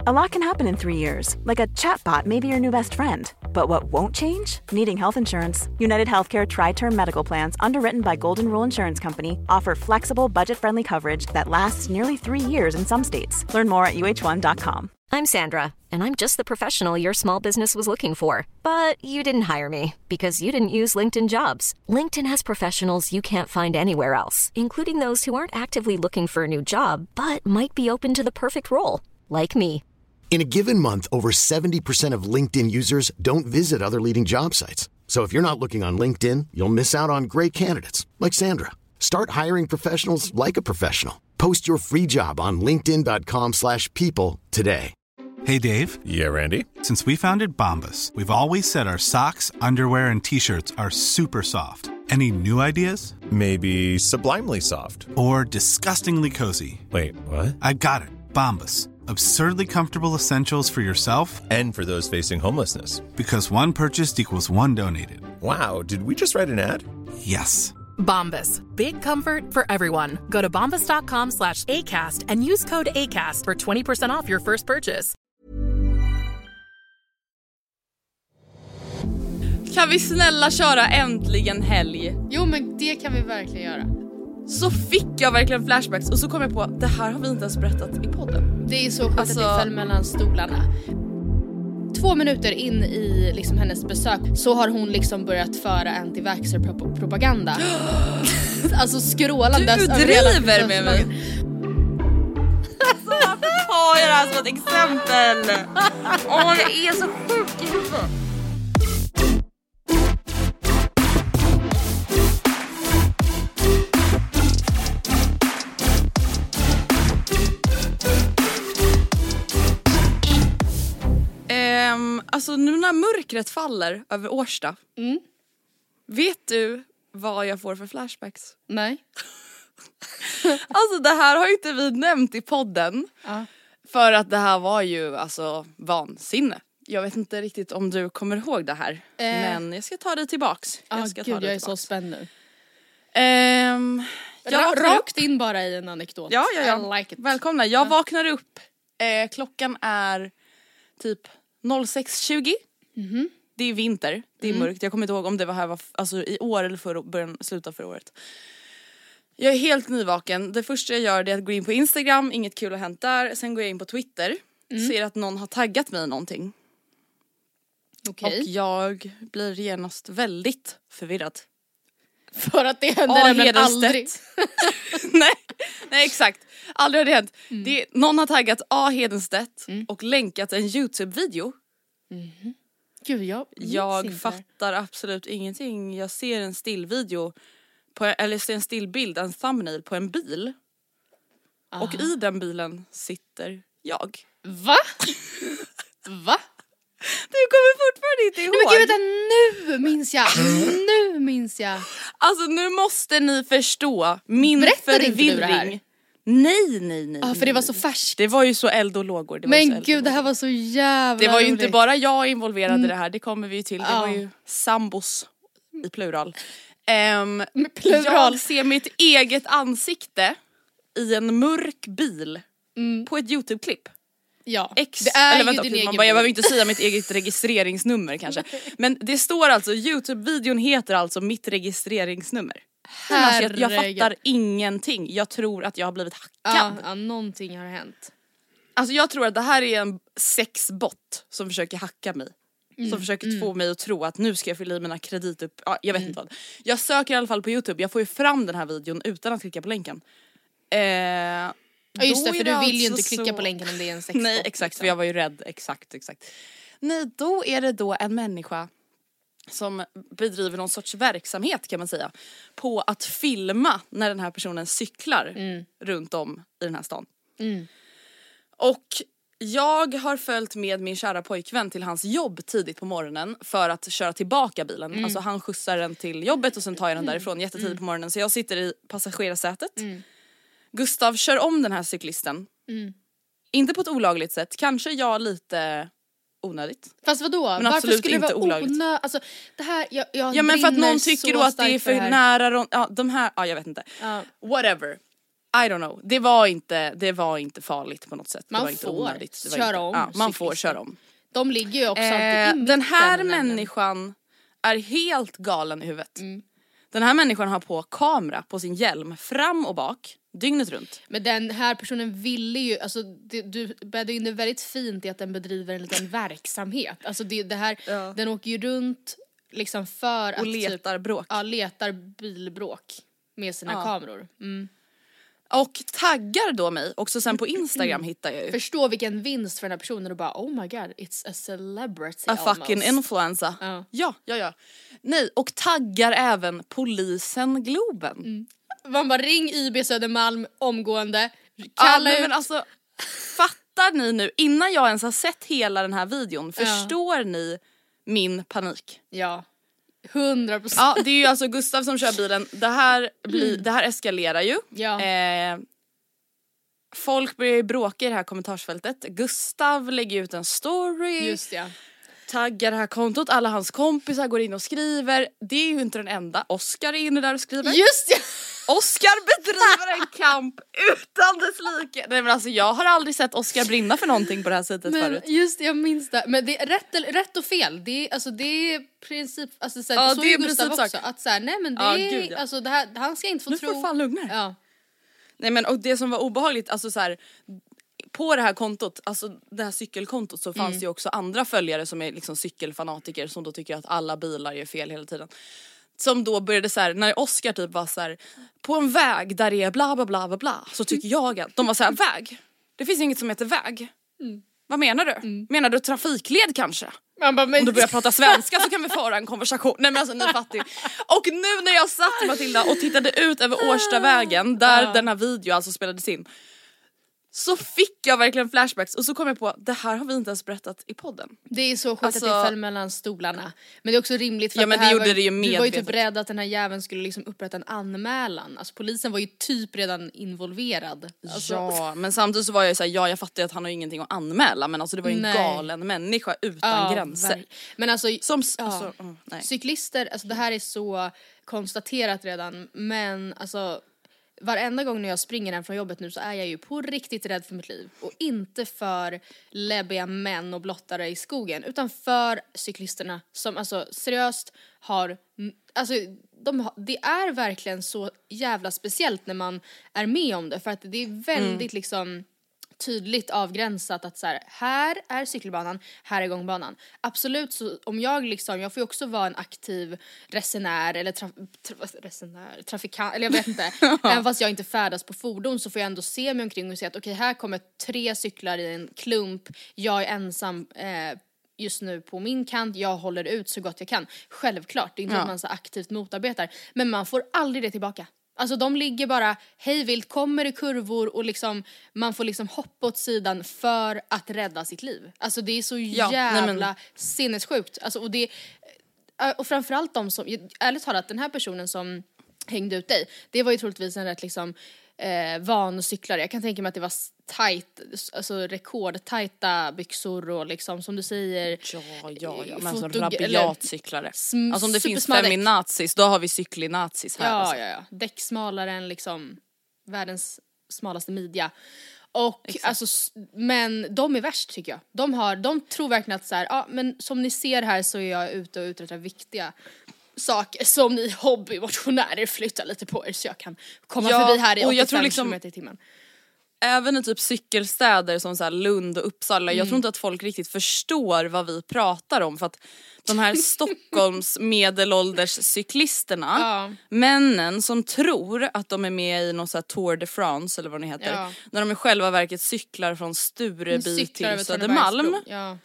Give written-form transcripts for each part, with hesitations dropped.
A lot can happen in 3 years, like a chatbot may be your new best friend. But what won't change? Needing health insurance. United Healthcare Tri-Term Medical Plans, underwritten by Golden Rule Insurance Company, offer flexible, budget-friendly coverage that lasts nearly 3 years in some states. Learn more at uh1.com. I'm Sandra, and I'm just the professional your small business was looking for. But you didn't hire me because you didn't use LinkedIn Jobs. LinkedIn has professionals you can't find anywhere else, including those who aren't actively looking for a new job, but might be open to the perfect role, like me. In a given month, over 70% of LinkedIn users don't visit other leading job sites. So if you're not looking on LinkedIn, you'll miss out on great candidates like Sandra. Start hiring professionals like a professional. Post your free job on linkedin.com/people today. Hey, Dave. Yeah, Randy. Since we founded Bombas, we've always said our socks, underwear, and T-shirts are super soft. Any new ideas? Maybe sublimely soft. Or disgustingly cozy. Wait, what? I got it. Bombas. Absurdly comfortable essentials for yourself And for those facing homelessness. Because one purchased equals one donated. Wow, did we just write an ad? Yes. Bombas. Big comfort for everyone. Go to bombas.com/ACAST and use code ACAST for 20% off your first purchase. Kan vi snälla köra äntligen helg? Jo, men det kan vi verkligen göra. Så fick jag verkligen flashbacks och så kom jag på att det här har vi inte ens berättat i podden. Det är så sjukt att det föll mellan stolarna. 2 minuter in i liksom hennes besök så har hon liksom börjat föra anti-vaxxer-propaganda. Alltså skrålandes. Du driver med mig. Alltså varför tar jag det här som ett exempel? Åh, jag är så sjuk i huvudet. Alltså nu när mörkret faller över Årsta. Vet du vad jag får för flashbacks? Nej. Alltså det här har ju inte vi nämnt i podden. För att det här var ju alltså vansinne. Jag vet inte riktigt om du kommer ihåg det här. Men jag ska ta dig tillbaks. Jag är så spänd nu. Rakt in bara i en anekdot. Ja. I like it. Välkomna. Jag vaknar upp. Klockan är typ 06:20. Det är vinter. Det är mörkt. Jag kommer inte ihåg om det var här alltså i år eller slutet förra året. Jag är helt nyvaken. Det första jag gör är att gå in på Instagram. Inget kul har hänt där. Sen går jag in på Twitter. Ser att någon har taggat mig någonting. Okej. Och jag blir genast väldigt förvirrad. För att det händer nämligen aldrig. Nej, exakt. Aldrig har det hänt. Någon har taggat A. Hedenstedt och länkat en YouTube-video. Gud, jag fattar absolut ingenting. Jag ser en stillvideo eller ser en stillbild, en thumbnail på en bil. Och i den bilen sitter jag. Va? Du kommer fortfarande inte ihåg. Men gud, vänta, nu minns jag. Alltså nu måste ni förstå min förvirring. Nej. Ja, för det var så färskt. Det var ju så eld och lågor. Det här var så jävla Det var ju roligt. inte bara jag involverad i det här. Det kommer vi ju till. Det var ju sambos i plural. Jag ser mitt eget ansikte i en mörk bil på ett YouTube-klipp. Ja, det är eller vänta, jag behöver inte säga mitt eget registreringsnummer kanske. Men det står alltså, YouTube-videon heter alltså mitt registreringsnummer. Alltså, jag fattar ingenting. Jag tror att jag har blivit hackad. Ja, någonting har hänt. Alltså jag tror att det här är en sexbot som försöker hacka mig. Som försöker få mig att tro att nu ska jag fylla i mina jag vet inte vad. Jag söker i alla fall på YouTube. Jag får ju fram den här videon utan att klicka på länken. Ja just det, för du vill ju inte klicka på länken om det är en sexbot. Nej, exakt, för jag var ju rädd. Exakt. Nej, då är det då en människa som bedriver någon sorts verksamhet kan man säga. På att filma när den här personen cyklar runt om i den här stan. Och jag har följt med min kära pojkvän till hans jobb tidigt på morgonen för att köra tillbaka bilen. Alltså han skjutsar den till jobbet och sen tar jag den därifrån jättetidigt på morgonen. Så jag sitter i passagerarsätet. Gustav kör om den här cyklisten. Inte på ett olagligt sätt. Kanske jag lite onödigt. Fast vadå? Men varför absolut skulle inte det vara olagligt. Alltså, det här, ja men för att någon tycker då att det är för nära. De här, jag vet inte. Whatever. I don't know. Det var inte farligt på något sätt. Man det var inte får onödigt. köra om. Ja, man får köra om. De ligger ju också alltid i den här människan är helt galen i huvudet. Den här människan har på kamera på sin hjälm fram och bak dygnet runt. Men den här personen ville ju, alltså du bäddade in det väldigt fint i att den bedriver en liten verksamhet. Alltså det här, den åker ju runt liksom för och letar bråk. Ja, letar bilbråk med sina kameror. Och taggar då mig, också sen på Instagram hittar jag ju. Förstå vilken vinst för den här personen och bara, oh my god, it's a celebrity a almost. Fucking influencer. Ja. Nej, och taggar även polisen Globen. Man bara, ring IB Södermalm omgående. Kalla ut. Men alltså, fattar ni nu, innan jag ens har sett hela den här videon, förstår ni min panik? Ja. 100%. Ja, det är ju alltså Gustav som kör bilen. Det här eskalerar ju. Ja. Folk börjar ju bråka i det här kommentarsfältet. Gustav lägger ut en story. Just ja. Taggar det här kontot. Alla hans kompisar går in och skriver. Det är ju inte den enda. Oscar är inne där och skriver. Just ja. Oscar bedriver en kamp utan dess like. Nej, men alltså jag har aldrig sett Oscar brinna för någonting på det här sättet förut. Just jag minns det. Men det är rätt och fel. Det är princip, alltså så här, så det är Gustav också sak. att så här, nej men det är alltså det här, han ska inte få tro. Nu får fan lugna. Ja. Nej men och det som var obehagligt, alltså så här, på det här kontot, alltså det här cykelkontot, så fanns det ju också andra följare som är liksom cykelfanatiker som då tycker att alla bilar gör fel hela tiden. Som då började så här, när Oscar typ var så här, på en väg där det är bla bla bla bla bla, så tycker jag att de var så här, väg. Det finns inget som heter väg. Vad menar du? Menar du trafikled kanske? Man bara, men... Om du börjar prata svenska så kan vi föra en konversation. Nej men alltså ni fattar ju. Och nu när jag satt Matilda och tittade ut över Årstavägen där den här videon alltså spelades in, så fick jag verkligen flashbacks. Och så kom jag på, det här har vi inte ens berättat i podden. Det är så sjukt alltså, att det föll mellan stolarna. Men det är också rimligt för ja, att men det här gjorde det ju du var ju typ rädd att den här jäveln skulle liksom upprätta en anmälan. Alltså polisen var ju typ redan involverad. Alltså. Ja, men samtidigt så var jag ju såhär, jag fattar att han har ingenting att anmäla. Men alltså det var ju en galen människa utan gränser. Men alltså, nej. Cyklister, alltså det här är så konstaterat redan. Men alltså... Varenda gång när jag springer hem från jobbet nu så är jag ju på riktigt rädd för mitt liv. Och inte för läbbiga män och blottare i skogen. Utan för cyklisterna som alltså seriöst har... Alltså det är verkligen så jävla speciellt när man är med om det. För att det är väldigt liksom... tydligt avgränsat att så här är cykelbanan, här är gångbanan. Absolut, så om jag får ju också vara en aktiv resenär eller trafikant, eller jag vet inte. Även fast jag inte färdas på fordon så får jag ändå se mig omkring och se att okej, här kommer 3 cyklar i en klump. Jag är ensam just nu på min kant, jag håller ut så gott jag kan. Självklart, det är inte att man så aktivt motarbetar. Men man får aldrig det tillbaka. Alltså de ligger bara hejvilt, kommer i kurvor och liksom man får liksom hoppa åt sidan för att rädda sitt liv. Alltså det är så jävla sinnessjukt. Alltså, och framförallt de som, ärligt talat, den här personen som hängde ut dig, det var ju troligtvis en rätt liksom van cyklare. Jag kan tänka mig att det var tight, alltså rekordtajta byxor och liksom som du säger. Ja. Men som rabiat cyklare. Alltså om det finns feminazis, då har vi cyklinazis här. Ja. Däck smalare än liksom världens smalaste midja. Och alltså, men de är värst tycker jag. De tror verkligen att så här, men som ni ser här så är jag ute och uträttar viktiga saker som ni hobbymotionärer flyttar lite på er så jag kan komma förbi här i 85 km i timmen. Även i typ cykelstäder som så här Lund och Uppsala, jag tror inte att folk riktigt förstår vad vi pratar om, för att de här Stockholms medelålders cyklisterna, männen som tror att de är med i någon så här Tour de France eller vad det heter, när de i själva verket cyklar från Stureby till Södermalm.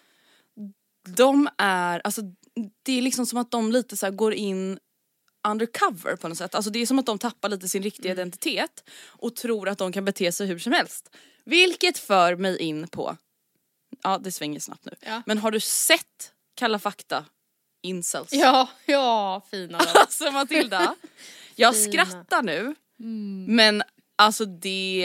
De är, alltså det är liksom som att de lite så här går in undercover på något sätt. Alltså det är som att de tappar lite sin riktiga identitet och tror att de kan bete sig hur som helst. Vilket för mig in på, det svänger snabbt nu. Men har du sett Kalla fakta incels? Ja, fina då. Alltså Matilda, jag skrattar nu. Men alltså det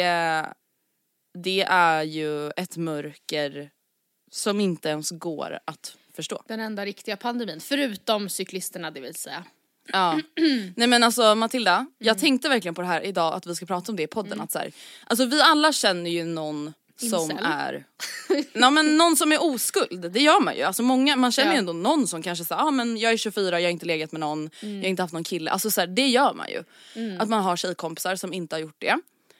är ju ett mörker som inte ens går att förstå. Den enda riktiga pandemin, förutom cyklisterna det vill säga. Ja. Nej men alltså Matilda, jag tänkte verkligen på det här idag att vi ska prata om det i podden. Att så här, alltså vi alla känner ju någon som är men någon som är oskuld. Det gör man ju. Alltså man känner ju ändå någon som kanske säger men jag är 24, jag har inte legat med någon, jag har inte haft någon kille. Alltså så här, det gör man ju. Att man har tjejkompisar som inte har gjort det.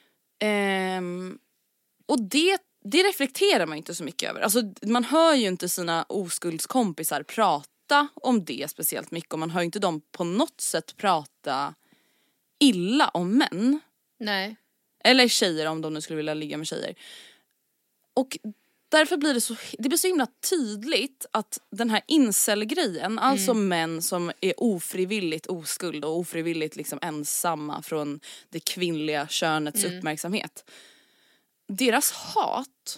Och det reflekterar man inte så mycket över. Alltså man hör ju inte sina oskuldskompisar prata om det speciellt mycket. Och man hör inte dem på något sätt prata illa om män. Nej. Eller tjejer om de nu skulle vilja ligga med tjejer. Och därför blir det blir så himla tydligt att den här incel-grejen, alltså män som är ofrivilligt oskuld och ofrivilligt liksom ensamma från det kvinnliga könets uppmärksamhet. Deras hat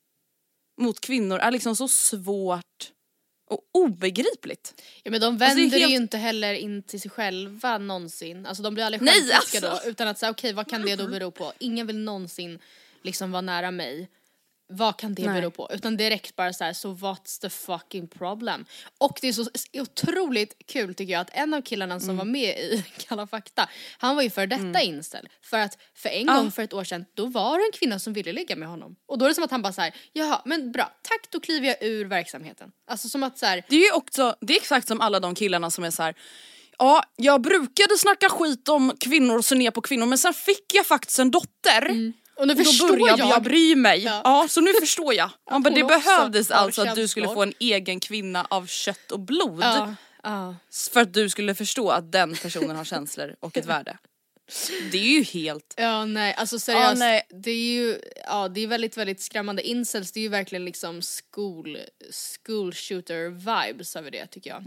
mot kvinnor är liksom så svårt och obegripligt. Ja men de vänder ju inte heller in till sig själva någonsin. Alltså de blir aldrig självkritiska då. Utan att säga okej, vad kan det då bero på? Ingen vill någonsin liksom vara nära mig. Vad kan det bero på? Utan direkt bara så här, so what's the fucking problem? Och det är så otroligt kul tycker jag att en av killarna som var med i Kalla fakta, han var ju för detta incel. För att för en gång för ett år sedan, då var det en kvinna som ville ligga med honom. Och då är det som att han bara så här, jaha, men bra, tack, då kliver jag ur verksamheten. Alltså som att så här, det är ju också, det är exakt som alla de killarna som är så här. Ja, jag brukade snacka skit om kvinnor och se ner på kvinnor, men sen fick jag faktiskt en dotter. Och nu då började jag bry mig. Ja, så nu förstår jag. Man bara, det behövdes alltså att du skulle få en egen kvinna av kött och blod. För att du skulle förstå att den personen har känslor och ett värde. Det är ju helt... Ja, nej, alltså seriöst. Det är ju, det är väldigt, väldigt skrämmande. Incels, det är ju verkligen liksom school shooter vibes över det tycker jag.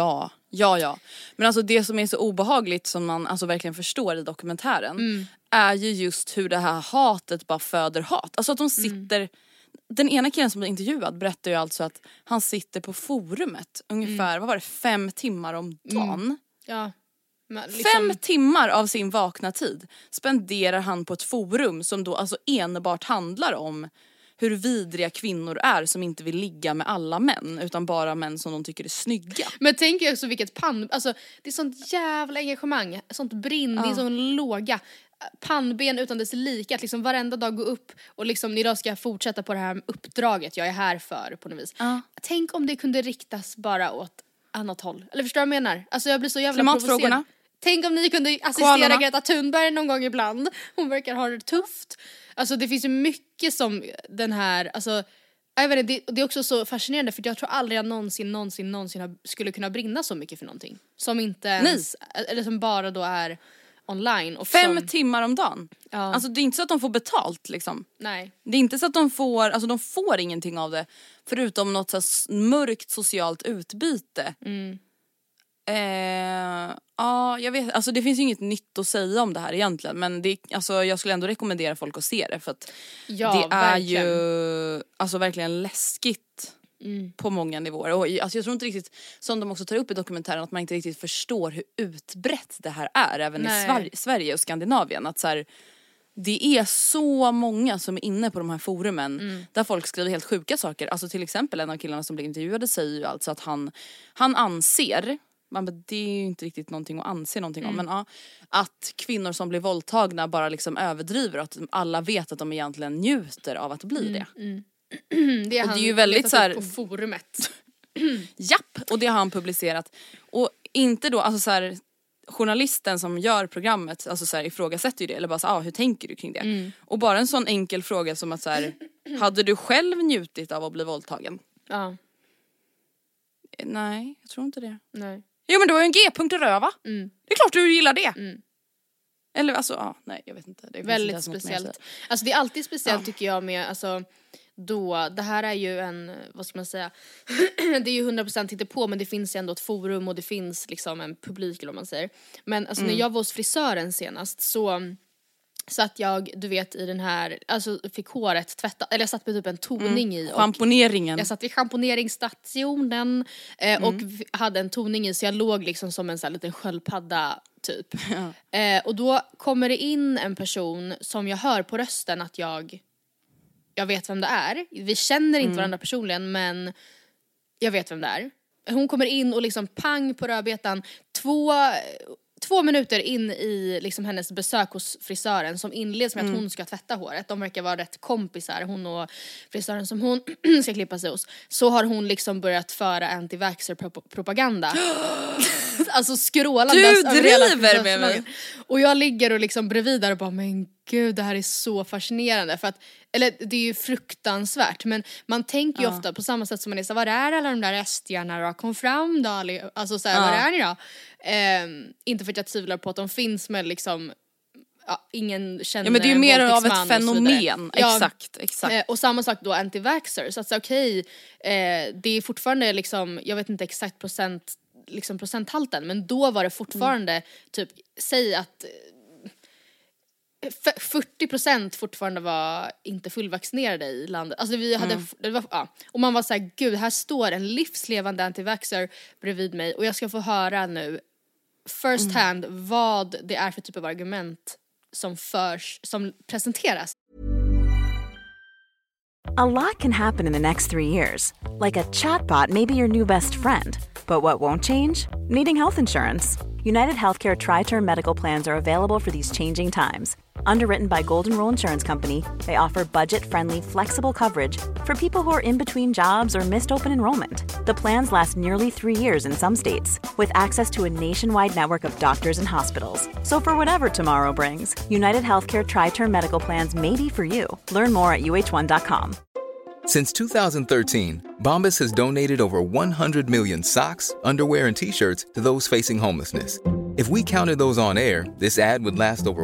Ja. Men alltså det som är så obehagligt som man alltså verkligen förstår i dokumentären är ju just hur det här hatet bara föder hat. Alltså att de sitter... Den ena killen som blir intervjuad berättar ju alltså att han sitter på forumet ungefär, 5 timmar om dagen. Ja. Men liksom... 5 timmar av sin vakna tid spenderar han på ett forum som då alltså enbart handlar om hur vidriga kvinnor är som inte vill ligga med alla män utan bara män som de tycker är snygga. Men tänk också vilket alltså det är sånt jävla engagemang, sånt brinn, det är sån låga pannben utan dess lika att liksom varenda dag gå upp och liksom idag ska jag fortsätta på det här uppdraget jag är här för på något vis. Tänk om det kunde riktas bara åt annat håll. Eller förstår du vad jag menar? Alltså jag blir så jävla provocerad. Tänk om ni kunde assistera Greta Thunberg någon gång ibland. Hon verkar ha det tufft. Alltså det finns ju mycket som den här, alltså jag vet inte, det är också så fascinerande för jag tror aldrig jag någonsin skulle kunna brinna så mycket för någonting. Som inte ens, eller som bara då är online. Och 5 timmar om dagen. Alltså det är inte så att de får betalt liksom. Nej. Det är inte så att de får ingenting av det. Förutom något så här mörkt socialt utbyte. Jag vet, alltså det finns ju inget nytt att säga om det här egentligen. Men alltså, jag skulle ändå rekommendera folk att se det. För att det är verkligen. Ju alltså verkligen läskigt på många nivåer. Och alltså, jag tror inte riktigt, som de också tar upp i dokumentären, att man inte riktigt förstår hur utbrett det här är. Även i Sverige och Skandinavien. Att så här, det är så många som är inne på de här forumen där folk skriver helt sjuka saker. Alltså till exempel en av killarna som blev intervjuade säger ju alltså att han anser, det är ju inte riktigt någonting att anse någonting om, men att kvinnor som blir våldtagna bara liksom överdriver och att alla vet att de egentligen njuter av att bli det. Det är ju väldigt så här på forumet. Japp, och det har han publicerat. Och inte då, alltså så här, journalisten som gör programmet alltså så här, ifrågasätter ju det, eller bara så här, hur tänker du kring det? Och bara en sån enkel fråga som att så här, hade du själv njutit av att bli våldtagen? Ja. Nej, jag tror inte det. Nej. Jo men du har ju en G-punkt i röva. Det är klart du gillar det. Eller alltså, nej jag vet inte. Det är väldigt speciellt. Alltså det är alltid speciellt tycker jag med, alltså då, det här är ju en, vad ska man säga, det är ju 100% inte på, men det finns ju ändå ett forum och det finns liksom en publik eller vad man säger. Men alltså när jag var hos frisören senast så att jag, du vet, i den här, alltså fick håret tvättat, eller jag satt med typ en toning i. Schamponeringen. Jag satt vid schamponeringsstationen och hade en toning i, så jag låg liksom som en sån här liten sköldpadda typ. Och då kommer det in en person som jag hör på rösten att jag vet vem det är. Vi känner inte varandra personligen, men jag vet vem det är. Hon kommer in och liksom pang på rödbetan 2 minuter in i liksom hennes besök hos frisören, som inleds med att hon ska tvätta håret. De verkar vara rätt kompisar, hon och frisören som hon ska klippa sig hos. Så har hon liksom börjat föra anti-vaxxer-propaganda. Alltså skrålandes. Du driver med mig. Och jag ligger och liksom bredvid där och bara, men gud, det här är så fascinerande. För att, eller det är ju fruktansvärt, men man tänker ju ofta på samma sätt som man är så, var är alla de där restjarna då? Kom fram då? Alltså såhär, var är ni då? Inte för att jag tvivlar på att de finns, men liksom ingen känner. Ja, men det är ju mer av ett fenomen. Exakt. Och samma sak då anti-vaxxers. Alltså okej, det är fortfarande liksom, jag vet inte exakt procenthalten, men då var det fortfarande typ, säg att 40% fortfarande var inte fullvaccinerade i landet. Alltså vi hade, det var, och man var så här, gud, här står en livslevande anti-vaxxer bredvid mig och jag ska få höra nu first hand vad det är för typ av argument som presenteras. A lot can happen in the next 3 years. Like a chatbot may be your new best friend. But what won't change? Needing health insurance. United Healthcare Tri-Term Medical Plans are available for these changing times. Underwritten by Golden Rule Insurance Company, they offer budget-friendly, flexible coverage for people who are in between jobs or missed open enrollment. The plans last nearly 3 years in some states, with access to a nationwide network of doctors and hospitals. So for whatever tomorrow brings, United Healthcare Tri-Term Medical Plans may be for you. Learn more at uh1.com. Since 2013, Bombas has donated over 100 million socks, underwear, and T-shirts to those facing homelessness. If we counted those on air, this ad would last over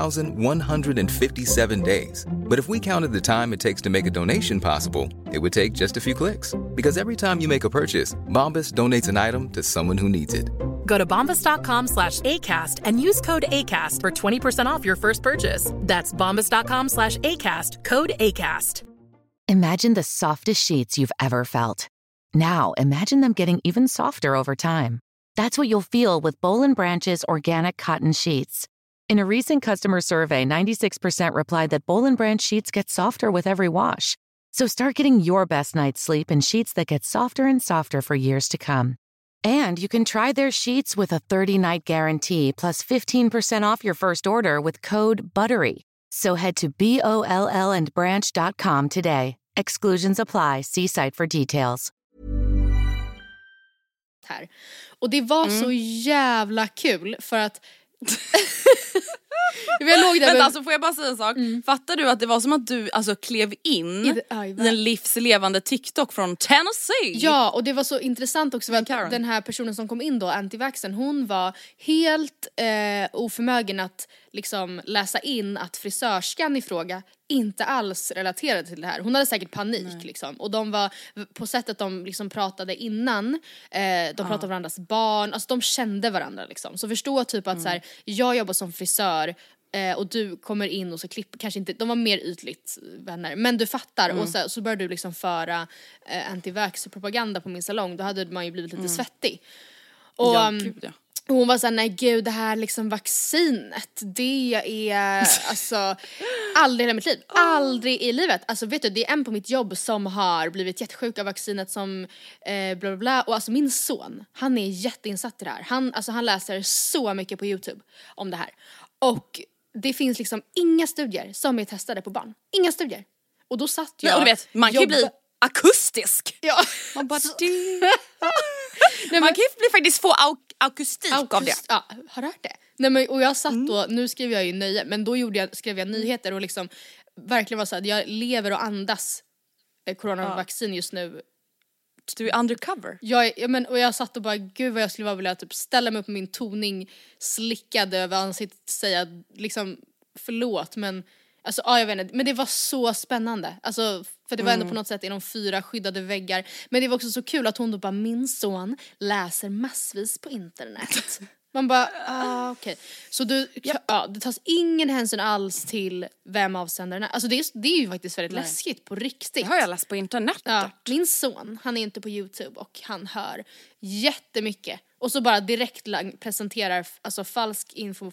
1,157 days. But if we counted the time it takes to make a donation possible, it would take just a few clicks. Because every time you make a purchase, Bombas donates an item to someone who needs it. Go to bombas.com/ACAST and use code ACAST for 20% off your first purchase. That's bombas.com/ACAST, code ACAST. Imagine the softest sheets you've ever felt. Now, imagine them getting even softer over time. That's what you'll feel with Boll & Branch's organic cotton sheets. In a recent customer survey, 96% replied that Boll & Branch sheets get softer with every wash. So start getting your best night's sleep in sheets that get softer and softer for years to come. And you can try their sheets with a 30-night guarantee plus 15% off your first order with code BUTTERY. So head to BOLLandbranch.com today. Exclusions apply. See site for details. Här. Och det var så jävla kul för att jag låg där. Men alltså får jag bara säga en sak? Fattar du att det var som att du alltså klev in i en livslevande TikTok från Tennessee? Ja, och det var så intressant också för att den här personen som kom in då, anti-vaxxern, hon var helt oförmögen att liksom läsa in att frisörskan i fråga inte alls relaterade till det här. Hon hade säkert panik liksom. Och de var på sättet de liksom pratade innan, de pratade om varandras barn, alltså de kände varandra liksom. Så förstå typ att så här, jag jobbar som frisör och du kommer in och så klipper, kanske inte, de var mer ytligt vänner, men du fattar. Och så började du liksom föra anti-vax-propaganda på min salong, då hade man ju blivit lite svettig. Och hon var såhär, nej gud, det här liksom vaccinet, det är alltså aldrig i hela mitt liv, aldrig i livet. Alltså vet du, det är en på mitt jobb som har blivit jättesjuk av vaccinet som bla bla bla. Och alltså min son, han är jätteinsatt i det här. Han läser så mycket på YouTube om det här. Och det finns liksom inga studier som är testade på barn. Inga studier. Och då satt jag... Men, och du vet, man kan ju bli akustisk. Ja. Man bara... Nej, man kan ju faktiskt få akustik av det. Ja, har du hört det? Nej, men, och jag satt då, nu skrev jag ju nöje, men då skrev jag nyheter och liksom verkligen var så här, jag lever och andas coronavaccin just nu. Du är undercover. Och jag satt och bara, gud vad jag skulle vilja typ ställa mig upp med min toning slickad över ansiktet, säga liksom förlåt, men alltså jag vet inte, men det var så spännande. Alltså för det var ändå på något sätt inom 4 skyddade väggar. Men det var också så kul att hon då bara, min son läser massvis på internet. Man bara, okej. Så det tas ingen hänsyn alls till vem avsändaren är. Alltså det är ju faktiskt väldigt läskigt på riktigt. Det har jag läst på internet. Ja, min son, han är inte på YouTube och han hör jättemycket. Och så bara direkt presenterar alltså falsk info.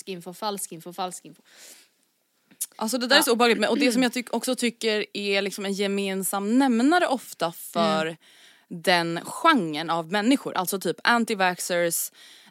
Alltså det där är så obehagligt. Och det som jag också tycker är liksom en gemensam nämnare ofta för den genren av människor, alltså typ anti-vaxxers,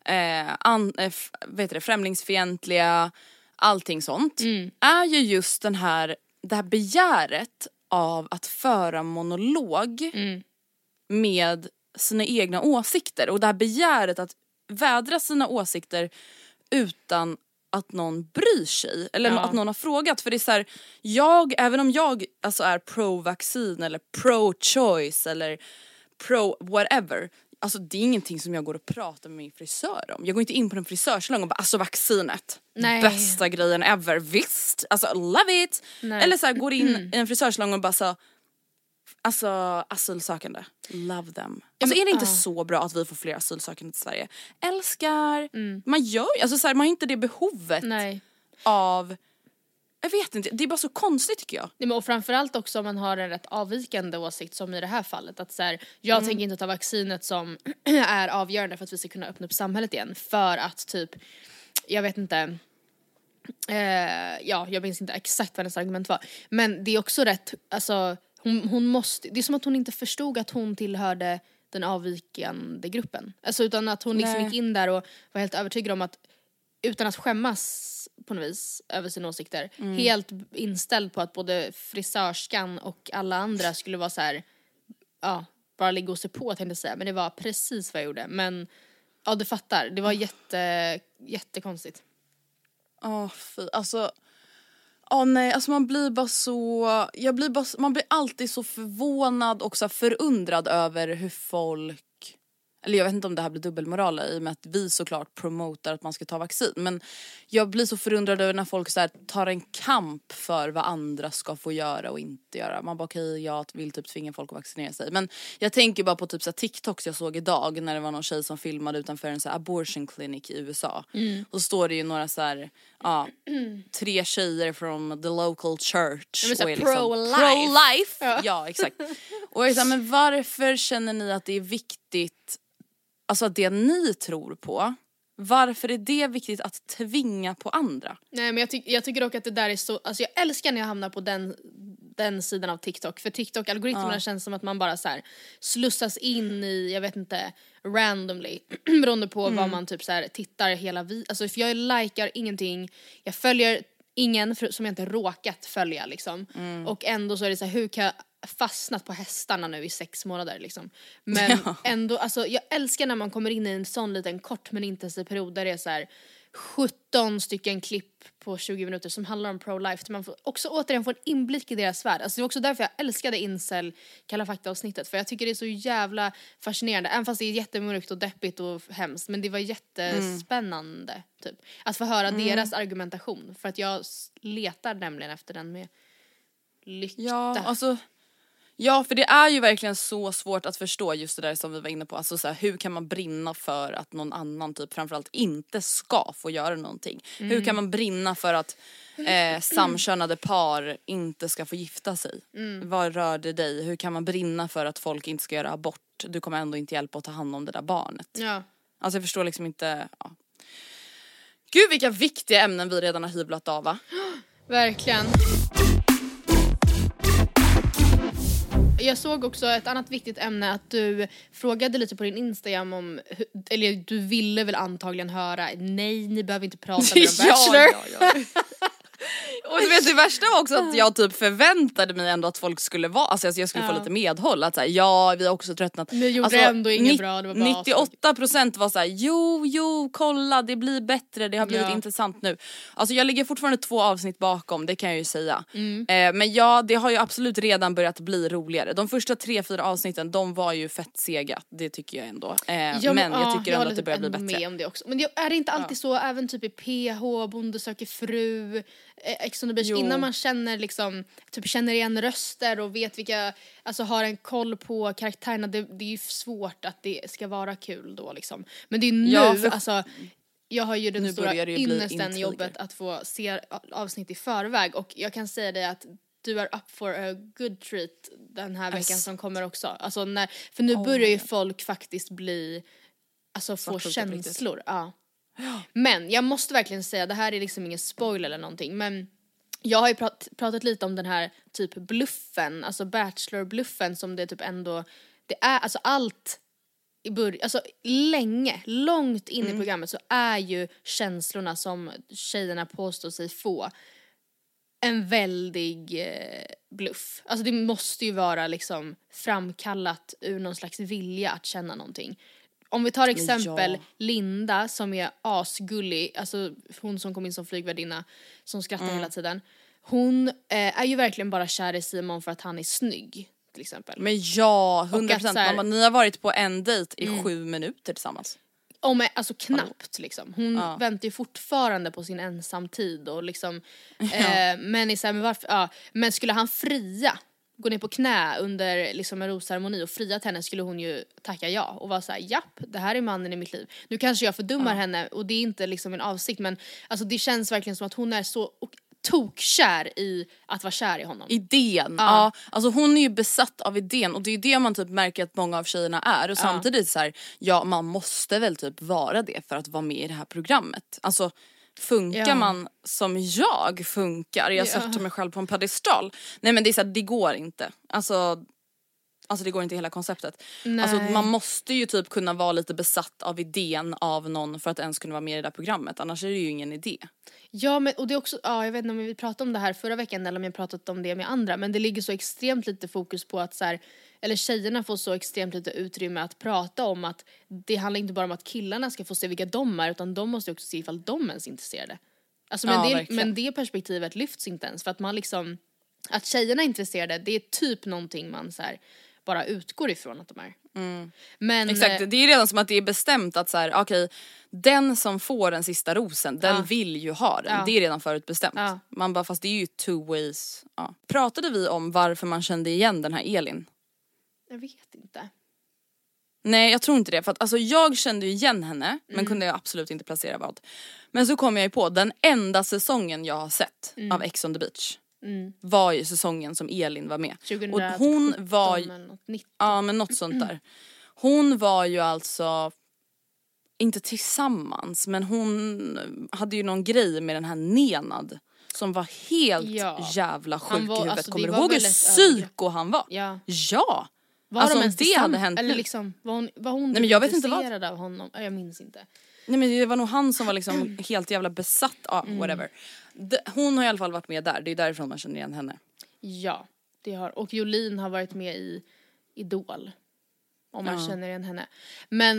främlingsfientliga, allting sånt, är ju just det här begäret av att föra monolog med sina egna åsikter, och det här begäret att vädra sina åsikter utan att någon bryr sig eller att någon har frågat. För det är så här, även om jag alltså är pro-vaccin eller pro-choice eller pro-whatever, alltså det är ingenting som jag går och pratar med min frisör om. Jag går inte in på en frisörsalong och bara, alltså vaccinet, bästa grejen ever, visst, alltså love it. Nej. Eller så här, går in i en frisörsalong och bara så, alltså asylsökande, love them. Alltså är det inte så bra att vi får fler asylsökande till Sverige? Älskar. Man gör alltså så här, man har inte det behovet av, jag vet inte, det är bara så konstigt tycker jag. Nej, men och framförallt också om man har en rätt avvikande åsikt som i det här fallet, att så här, jag tänker inte ta vaccinet som är avgörande för att vi ska kunna öppna upp samhället igen, för att typ, jag vet inte, jag minns inte exakt vad hennes argument var, men det är också rätt, alltså hon måste, det är som att hon inte förstod att hon tillhörde den avvikande gruppen, alltså utan att hon liksom gick in där och var helt övertygad om att, utan att skämmas på något vis över sina åsikter, helt inställd på att både frisörskan och alla andra skulle vara så här, bara ligga och se på, tänkte jag säga, men det var precis vad jag gjorde. Men du fattar, det var jättekonstigt. Man blir bara så, man blir alltid så förvånad och så förundrad över hur folk, eller jag vet inte om det här blir dubbelmoral i och med att vi såklart promotar att man ska ta vaccin, men jag blir så förundrad över när folk så här tar en kamp för vad andra ska få göra och inte göra. Man bara okej, jag vill typ tvinga folk att vaccinera sig, men jag tänker bara på typ så här TikToks jag såg idag när det var någon tjej som filmade utanför en så här abortion clinic i USA. Och så står det ju några så här 3 tjejer från the local church och är liksom pro-life. Ja, exakt. Och jag är så här, men varför känner ni att det är viktigt, alltså att det ni tror på, varför är det viktigt att tvinga på andra? Nej, men jag tycker dock att det där är så, alltså jag älskar när jag hamnar på den sidan av TikTok, för TikTok-algoritmerna känns som att man bara så här slussas in i, jag vet inte, randomly beroende på vad man typ så här tittar hela alltså för jag likar ingenting, jag följer ingen som jag inte råkat följa liksom, och ändå så är det så här, hur kan jag fastnat på hästarna nu i 6 månader liksom. Men ändå, alltså jag älskar när man kommer in i en sån liten kort men intensiv period där det är så här 17 stycken klipp på 20 minuter som handlar om pro-life. Man får också återigen få en inblick i deras värld. Alltså det är också därför jag älskade Incel Kalla fakta-avsnittet, för jag tycker det är så jävla fascinerande, även fast det är jättemörkt och deppigt och hemskt, men det var jättespännande typ att få höra deras argumentation, för att jag letar nämligen efter den med lykta. Ja, för det är ju verkligen så svårt att förstå just det där som vi var inne på. Alltså så här, hur kan man brinna för att någon annan typ framförallt inte ska få göra någonting? Hur kan man brinna för att samkönade par inte ska få gifta sig? Vad rör det dig? Hur kan man brinna för att folk inte ska göra abort? Du kommer ändå inte hjälpa att ta hand om det där barnet. Ja. Alltså jag förstår liksom inte. Gud, vilka viktiga ämnen vi redan har hyvlat av, va? Verkligen. Jag såg också ett annat viktigt ämne, att du frågade lite på din Instagram om, eller du ville väl antagligen höra, nej, ni behöver inte prata med en bachelor. Ja. Och du vet, det värsta var också att jag typ förväntade mig ändå att folk skulle vara, alltså jag skulle få lite medhåll, att såhär, vi har också tröttnat. Ni gjorde ändå inget bra, det var bara 98% var såhär, jo, kolla, det blir bättre, det har blivit intressant nu. Alltså jag ligger fortfarande 2 avsnitt bakom, det kan jag ju säga. Men det har ju absolut redan börjat bli roligare. De första 3-4 avsnitten, de var ju fett sega, det tycker jag ändå. Men jag tycker ändå att det börjar bli bättre. Med om det också. Men är det inte alltid så, även typ i PH, Bonde söker fru, Ex on the Beach, innan man känner liksom, typ känner igen röster och vet vilka, alltså har en koll på karaktärerna, det är ju svårt att det ska vara kul då liksom. Men det är nu, alltså jag har ju den stora ynnesten jobbet att få se avsnitt i förväg, och jag kan säga dig att du är up for a good treat den här veckan som kommer också. Alltså för nu börjar ju folk faktiskt bli, alltså få känslor. Ja. Men jag måste verkligen säga, det här är liksom ingen spoiler eller någonting, men jag har ju pratat lite om den här typ bluffen, alltså Bachelor-bluffen som det typ ändå, det är alltså allt i början, alltså långt in i programmet så är ju känslorna som tjejerna påstår sig få en väldig bluff. Alltså det måste ju vara liksom framkallat ur någon slags vilja att känna någonting. Om vi tar exempel Linda som är asgullig, alltså hon som kom in som flygvärdinna som skrattar hela tiden. Hon är ju verkligen bara kär i Simon för att han är snygg till exempel. Men 100%. Ni har varit på en dejt i 7 minuter tillsammans. Alltså knappt liksom. Hon väntar ju fortfarande på sin ensamtid och liksom men är så här, men varför men skulle han fria, gå ner på knä under liksom en rosceremoni och fria till henne, skulle hon ju tacka ja och vara så här: japp, det här är mannen i mitt liv. Nu kanske jag fördummar henne och det är inte liksom en avsikt, men alltså det känns verkligen som att hon är så tokkär i att vara kär i honom. Idén, ja. Alltså hon är ju besatt av idén och det är det man typ märker att många av tjejerna är. Och samtidigt så här, man måste väl typ vara det för att vara med i det här programmet. Alltså funkar man som jag funkar, jag sätter mig själv på en pedestal. Nej men det är så här, det går inte. Alltså det går inte i hela konceptet. Alltså man måste ju typ kunna vara lite besatt av idén av någon för att ens kunna vara med i det där programmet. Annars är det ju ingen idé. Ja, men och det är också, jag vet inte om vi pratade om det här förra veckan eller om jag pratat om det med andra, men det ligger så extremt lite fokus på att så här, eller tjejerna får så extremt lite utrymme att prata om att det handlar inte bara om att killarna ska få se vilka de är, utan de måste också se ifall de ens är intresserade. Alltså men det perspektivet lyfts inte ens, för att man liksom, att tjejerna är intresserade, det är typ någonting man så här bara utgår ifrån att de är. Men exakt, det är redan som att det är bestämt att så här, okej, den som får den sista rosen, den vill ju ha den. Det är redan förutbestämt. Man bara, fast det är ju two ways. Pratade vi om varför man kände igen den här Elin? Jag vet inte. Nej, jag tror inte det, för att alltså jag kände ju igen henne, men kunde jag absolut inte placera vad. Men så kom jag ju på den enda säsongen jag har sett av Ex on the Beach. Var ju säsongen som Elin var med. 2017, och hon var ju, men något sånt där. Hon var ju alltså inte tillsammans, men hon hade ju någon grej med den här Nenad som var helt jävla sjuk i huvudet. Alltså, kommer du ihåg hur psyko han var? Ja. Var alltså de det hade hänt. Eller liksom var hon nej, men jag vet inte vad av honom. Jag minns inte. Nej, men det var nog han som var liksom helt jävla besatt av whatever. Hon har i alla fall varit med där. Det är därifrån man känner igen henne. Ja, det har. Och Jolin har varit med i Idol. Om man känner igen henne. Men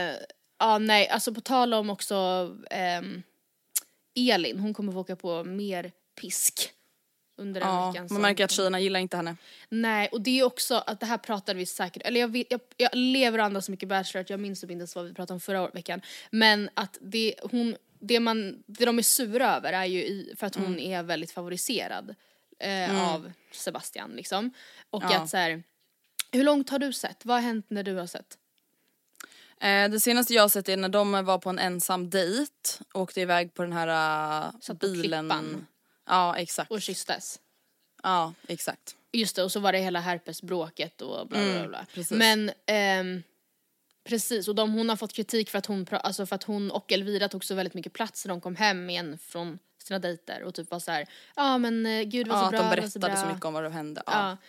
nej, alltså på tal om också Elin, hon kommer få åka på mer pisk under den veckan. Man märker att tjejerna gillar inte henne. Nej, och det är också att det här pratade vi säkert, eller jag lever och andas så mycket Bachelor att jag minns inte ens vad vi pratade om förra veckan, men att det de är sura över är ju för att hon är väldigt favoriserad av Sebastian liksom, och att så här, hur långt har du sett? Vad har hänt när du har sett? Det senaste jag har sett är när de var på en ensam dejt och åkte iväg på den här bilen. Ja, exakt. Och kysstes. Ja, exakt. Just det, och så var det hela herpesbråket och bla bla bla. Precis. Men precis, och hon har fått kritik för att hon och Elvira tog så väldigt mycket plats när de kom hem igen från sina dejter och typ var så här, men gud det var så bra. Att de berättade så mycket om vad det hände.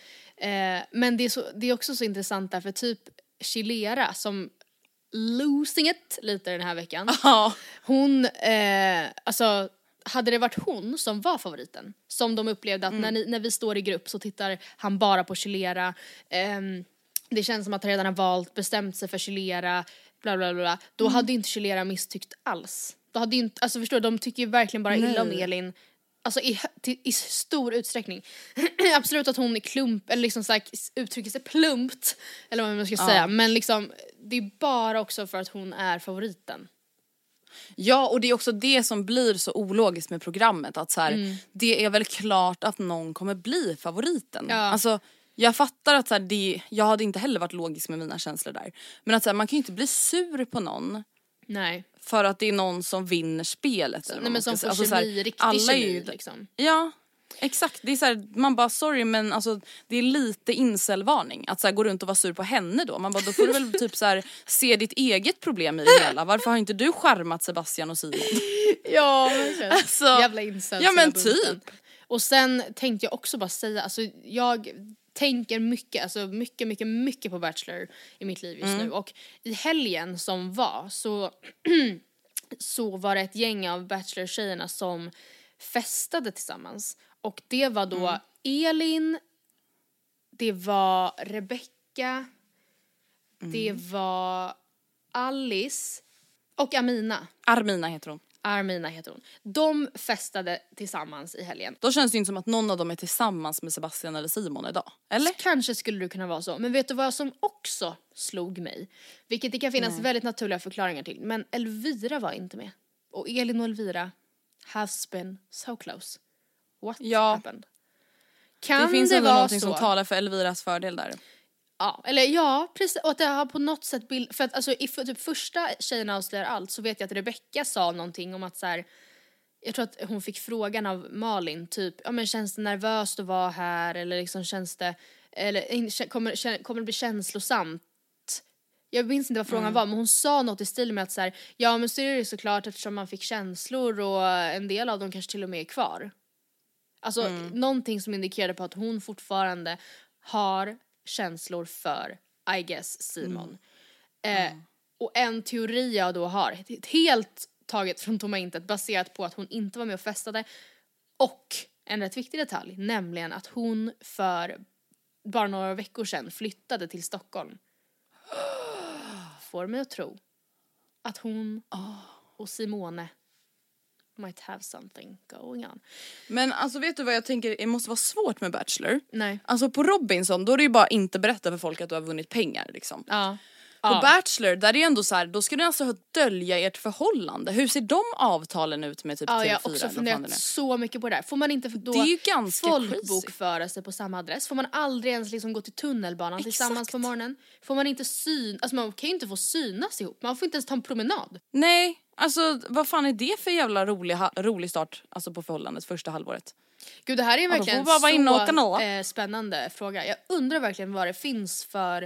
Men det är också så intressant där, för typ Chilera som losing it lite den här veckan. Hon alltså hade det varit hon som var favoriten, som de upplevde att när vi står i grupp så tittar han bara på Chilera, det känns som att han redan har bestämt sig för Chilera, bla bla bla, då hade inte Chilera misstyckt alls. Då hade inte, alltså förstår du, de tycker ju verkligen bara illa om Elin, alltså i stor utsträckning. Absolut att hon är klump, eller liksom så här, uttrycker sig plumpt, eller vad man ska säga, men liksom det är bara också för att hon är favoriten. Ja, och det är också det som blir så ologiskt med programmet, att så här, det är väl klart att någon kommer bli favoriten. Alltså jag fattar att så här, jag hade inte heller varit logisk med mina känslor där, men att så här, man kan ju inte bli sur på någon. Nej. För att det är någon som vinner spelet. Eller nej, men som får alltså, kemi, riktig kemi liksom. Ja, exakt. Det är så här, man bara sorry, men alltså det är lite incelvarning att så här, gå runt och vara sur på henne då. Man bara, då får du väl typ så här, se ditt eget problem i det hela. Varför har inte du skärmat Sebastian och Simon? Ja, alltså, jävla incel. Ja, men typ. Och sen tänkte jag också bara säga, alltså jag tänker mycket, alltså mycket på Bachelor i mitt liv just nu. Och i helgen som var så var det ett gäng av Bachelor-tjejerna som festade tillsammans. Och det var då Elin, det var Rebecca, det var Alice och Amina. Armina heter hon. De festade tillsammans i helgen. Då känns det inte som att någon av dem är tillsammans med Sebastian eller Simon idag. Eller? Kanske skulle det kunna vara så. Men vet du vad som också slog mig? Vilket det kan finnas väldigt naturliga förklaringar till. Men Elvira var inte med. Och Elin och Elvira has been so close. What happened? Kan det finns det ändå vara någonting så? Som talar för Elviras fördel där. Ja, eller ja, precis. Och att det har på något sätt för att alltså i typ första Tjejerna avslöjar allt så vet jag att Rebecca sa någonting om att så här, jag tror att hon fick frågan av Malin typ, ja men känns det nervöst att vara här eller liksom känns det, eller kommer det bli känslosamt? Jag minns inte vad frågan var, men hon sa något i stil med att så här, ja men så är det såklart eftersom man fick känslor och en del av dem kanske till och med är kvar. Alltså någonting som indikerade på att hon fortfarande har känslor för, I guess, Simon. Och en teori jag då har, helt taget från tomma intet, baserat på att hon inte var med och festade. Och en rätt viktig detalj, nämligen att hon för bara några veckor sedan flyttade till Stockholm. Får mig att tro att hon och Simone might have something going on. Men alltså vet du vad jag tänker, det måste vara svårt med Bachelor. Nej. Alltså på Robinson då är det ju bara inte berätta för folk att du har vunnit pengar liksom. Ja. På Bachelor där är det ändå så här, då ska du alltså dölja ert förhållande. Hur ser de avtalen ut med typ TV4? Jag har också funderat så mycket på det där. Får man inte då det är ju ganska folkbokföra sig på samma adress? Får man aldrig ens liksom gå till tunnelbanan tillsammans på morgonen? Får man inte alltså man kan ju inte få synas ihop. Man får inte ens ta en promenad. Nej, alltså vad fan är det för jävla rolig start alltså på förhållandet första halvåret? Gud, det här är verkligen så spännande fråga. Jag undrar verkligen vad det finns för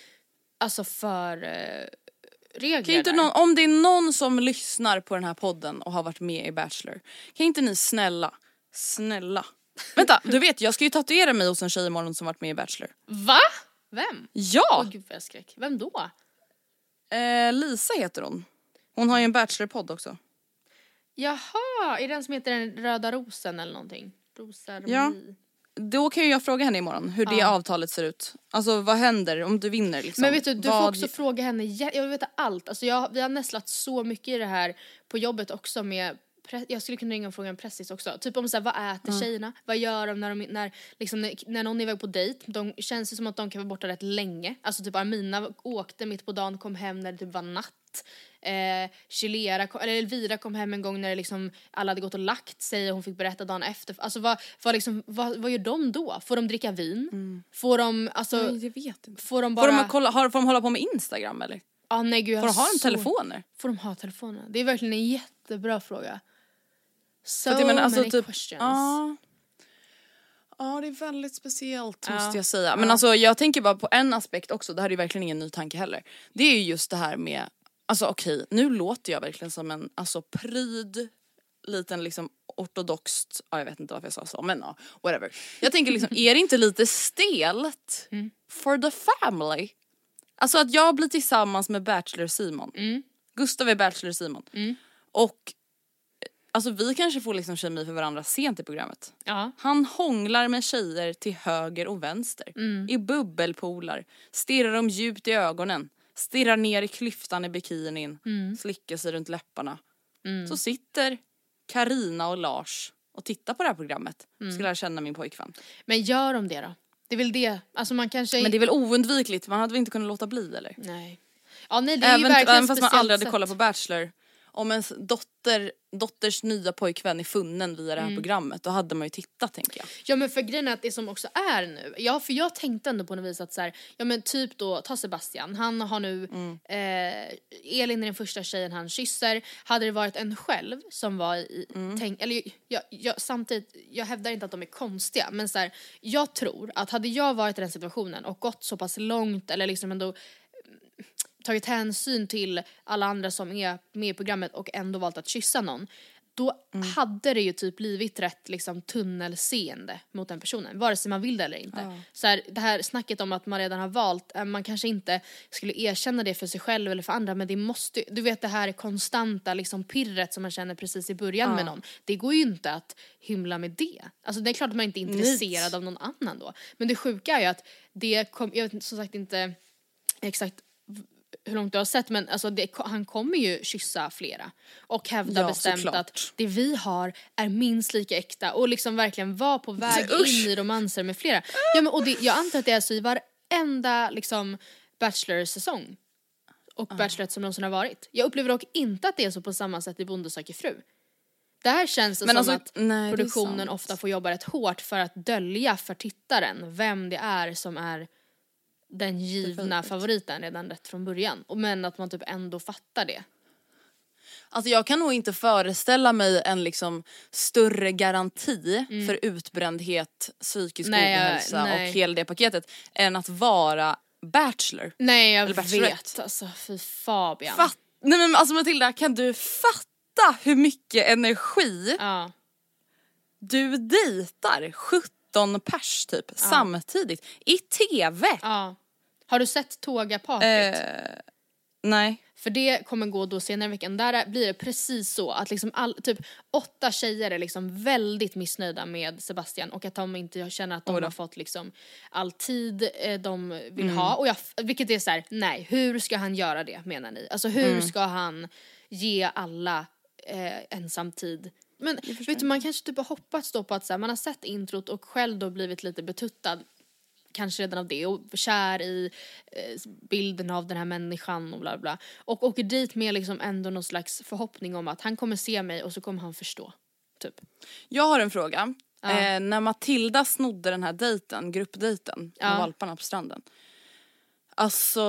regler. Kan inte om det är någon som lyssnar på den här podden och har varit med i Bachelor, kan inte ni snälla vänta, du vet jag ska ju tatuera mig hos en tjej imorgon som varit med i Bachelor. Va? Vem? Ja! Gud vad jag skräck. Vem då? Lisa heter hon. Hon har ju en Bachelor-podd också. Jaha, är det den som heter den Röda Rosen eller någonting? Ja. Då kan ju jag fråga henne imorgon hur det avtalet ser ut. Alltså vad händer om du vinner liksom? Men vet du får också fråga henne, jag vill veta allt. Alltså vi har nästlat så mycket i det här på jobbet också med jag skulle kunna ringa och fråga en pressis också. Typ om så här, vad äter tjejerna? Vad gör de när någon är iväg på dejt? De känns det som att de kan vara borta rätt länge. Alltså typ Armina åkte mitt på dagen, kom hem när det typ var natt. Elvira kom hem en gång när det liksom alla hade gått och lagt sig och hon fick berätta dagen efter. Alltså vad gör de då? Får de dricka vin? Får de nej, jag vet inte. Får de bara får de hålla på med Instagram eller? Nej, gud, får de ha telefoner? Får de ha telefoner? Det är verkligen en jättebra fråga. So many questions. Ja, det är väldigt speciellt måste jag säga. Men alltså jag tänker bara på en aspekt också. Det här är ju verkligen ingen ny tanke heller. Det är ju just det här med, alltså okej, nu låter jag verkligen som en pryd liten liksom ortodoxt, jag vet inte varför jag sa så, men whatever. Jag tänker liksom, är det inte lite stelt for the family? Alltså att jag blir tillsammans med Bachelor Simon. Gustav är Bachelor Simon. Och alltså vi kanske får liksom kemi för varandra sent i programmet. Ja. Han hånglar med tjejer till höger och vänster. I bubbelpoolar. Stirrar dem djupt i ögonen. Stirrar ner i klyftan i bikinin. Slickar sig runt läpparna. Så sitter Karina och Lars och tittar på det här programmet. Ska lära känna min pojkvän. Men gör de det då? Det är väl det. Alltså man kanske... Men det är väl oundvikligt. Man hade väl inte kunnat låta bli eller? Nej. Ja, nej, det är ju verkligen även fast man aldrig hade kollat på Bachelor. Om ens dotters nya pojkvän är funnen via det här programmet, då hade man ju tittat, tänker jag. Ja, men för grejen är att det som också är nu, för jag tänkte ändå på något vis att så här, ja men typ då, ta Sebastian, han har nu Elin är den första tjejen han kysser. Hade det varit en själv som var i samtidigt, jag hävdar inte att de är konstiga, men så här, jag tror att hade jag varit i den situationen och gått så pass långt, eller liksom ändå tagit hänsyn till alla andra som är med i programmet och ändå valt att kyssa någon, då hade det ju typ blivit rätt liksom tunnelseende mot den personen, vare sig man vill det eller inte. Så här, det här snacket om att man redan har valt, man kanske inte skulle erkänna det för sig själv eller för andra, men det måste, du vet det här konstanta liksom pirret som man känner precis i början med någon. Det går ju inte att hymla med det. Alltså det är klart att man inte är intresserad av någon annan då. Men det sjuka är ju att det kom, jag vet som sagt inte exakt hur långt du har sett, men alltså han kommer ju kyssa flera och hävda bestämt att det vi har är minst lika äkta och liksom verkligen vara på väg in i romanser med flera. Ja, men, och jag antar att det är så i varenda liksom Bachelor-säsong och Bachelorette som någonsin har varit. Jag upplever dock inte att det är så på samma sätt i Bonde söker fru. Det här känns som alltså, att produktionen ofta får jobba rätt hårt för att dölja för tittaren vem det är som är den givna favoriten redan rätt från början. Men att man typ ändå fattar det. Alltså jag kan nog inte föreställa mig en liksom större garanti för utbrändhet, psykisk ohälsa och hela det paketet än att vara bachelor. Nej, jag vet. Alltså, fy Fabian. Nej men alltså Matilda, kan du fatta hur mycket energi du dejtar 17 pers typ samtidigt i tv? Ja. Har du sett Tågapartyt? Nej. För det kommer gå då senare i veckan. Där blir det precis så att liksom typ 8 tjejer är liksom väldigt missnöjda med Sebastian och att de inte känner att de har fått liksom all tid de vill ha. Och vilket är så här, nej, hur ska han göra det menar ni? Alltså hur ska han ge alla ensamtid? Men vet du, man kanske typ har hoppats då på att så här, man har sett introt och själv då blivit lite betuttad kanske redan av det och kär i bilden av den här människan och bla bla. Och åker dit med liksom ändå någon slags förhoppning om att han kommer se mig och så kommer han förstå. Typ. Jag har en fråga. När Matilda snodde den här dejten, gruppdejten med valparna på stranden. Alltså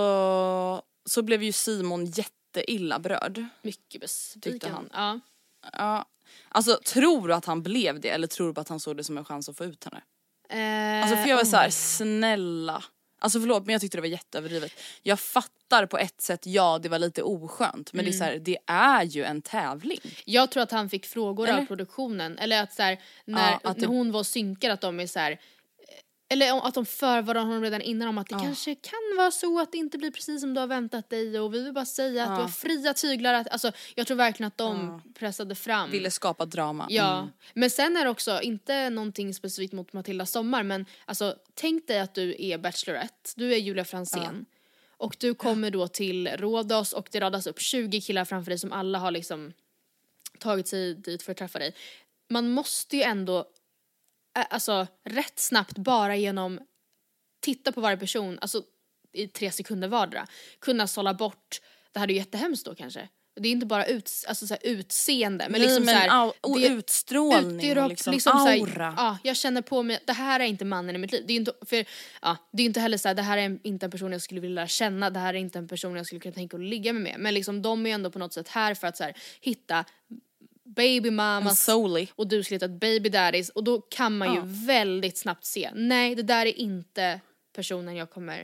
så blev ju Simon jätteilla berörd. Mycket besviken. Ja. Alltså tror du att han blev det eller tror du att han såg det som en chans att få ut henne? Alltså för jag var så här, snälla. Alltså förlåt men jag tyckte det var jätteöverdrivet. Jag fattar på ett sätt, det var lite oskönt. Men det är så här, det är ju en tävling. Jag tror att han fick frågor av produktionen. Eller att så här, när hon var synkad att de är så här. Eller att de förvarade honom redan innan om att det kanske kan vara så att det inte blir precis som du har väntat dig. Och vi vill bara säga att du har fria tyglar. Alltså, jag tror verkligen att de pressade fram. Ville skapa drama. Ja, men sen är det också inte någonting specifikt mot Matilda Sommar. Men alltså, tänk dig att du är Bachelorette. Du är Julia Franzén. Och du kommer då till Rhodos och det radas upp 20 killar framför dig som alla har liksom tagit sig dit för att träffa dig. Man måste ju ändå alltså rätt snabbt bara genom titta på varje person, alltså i 3 sekunder vardera, kunna sålla bort, det här är ju jättehemskt då kanske. Det är inte bara alltså så här, utseende men liksom så här, det är utstrålning och liksom aura. Så här, jag känner på mig, det här är inte mannen i mitt liv. Det är inte för det är inte heller så här, det här är inte en person jag skulle vilja känna, det här är inte en person jag skulle kunna tänka att ligga med. Men liksom de är ändå på något sätt här för att så här, hitta baby mamas och du skulle hitta ett baby daddies och då kan man ju väldigt snabbt se, nej det där är inte personen jag kommer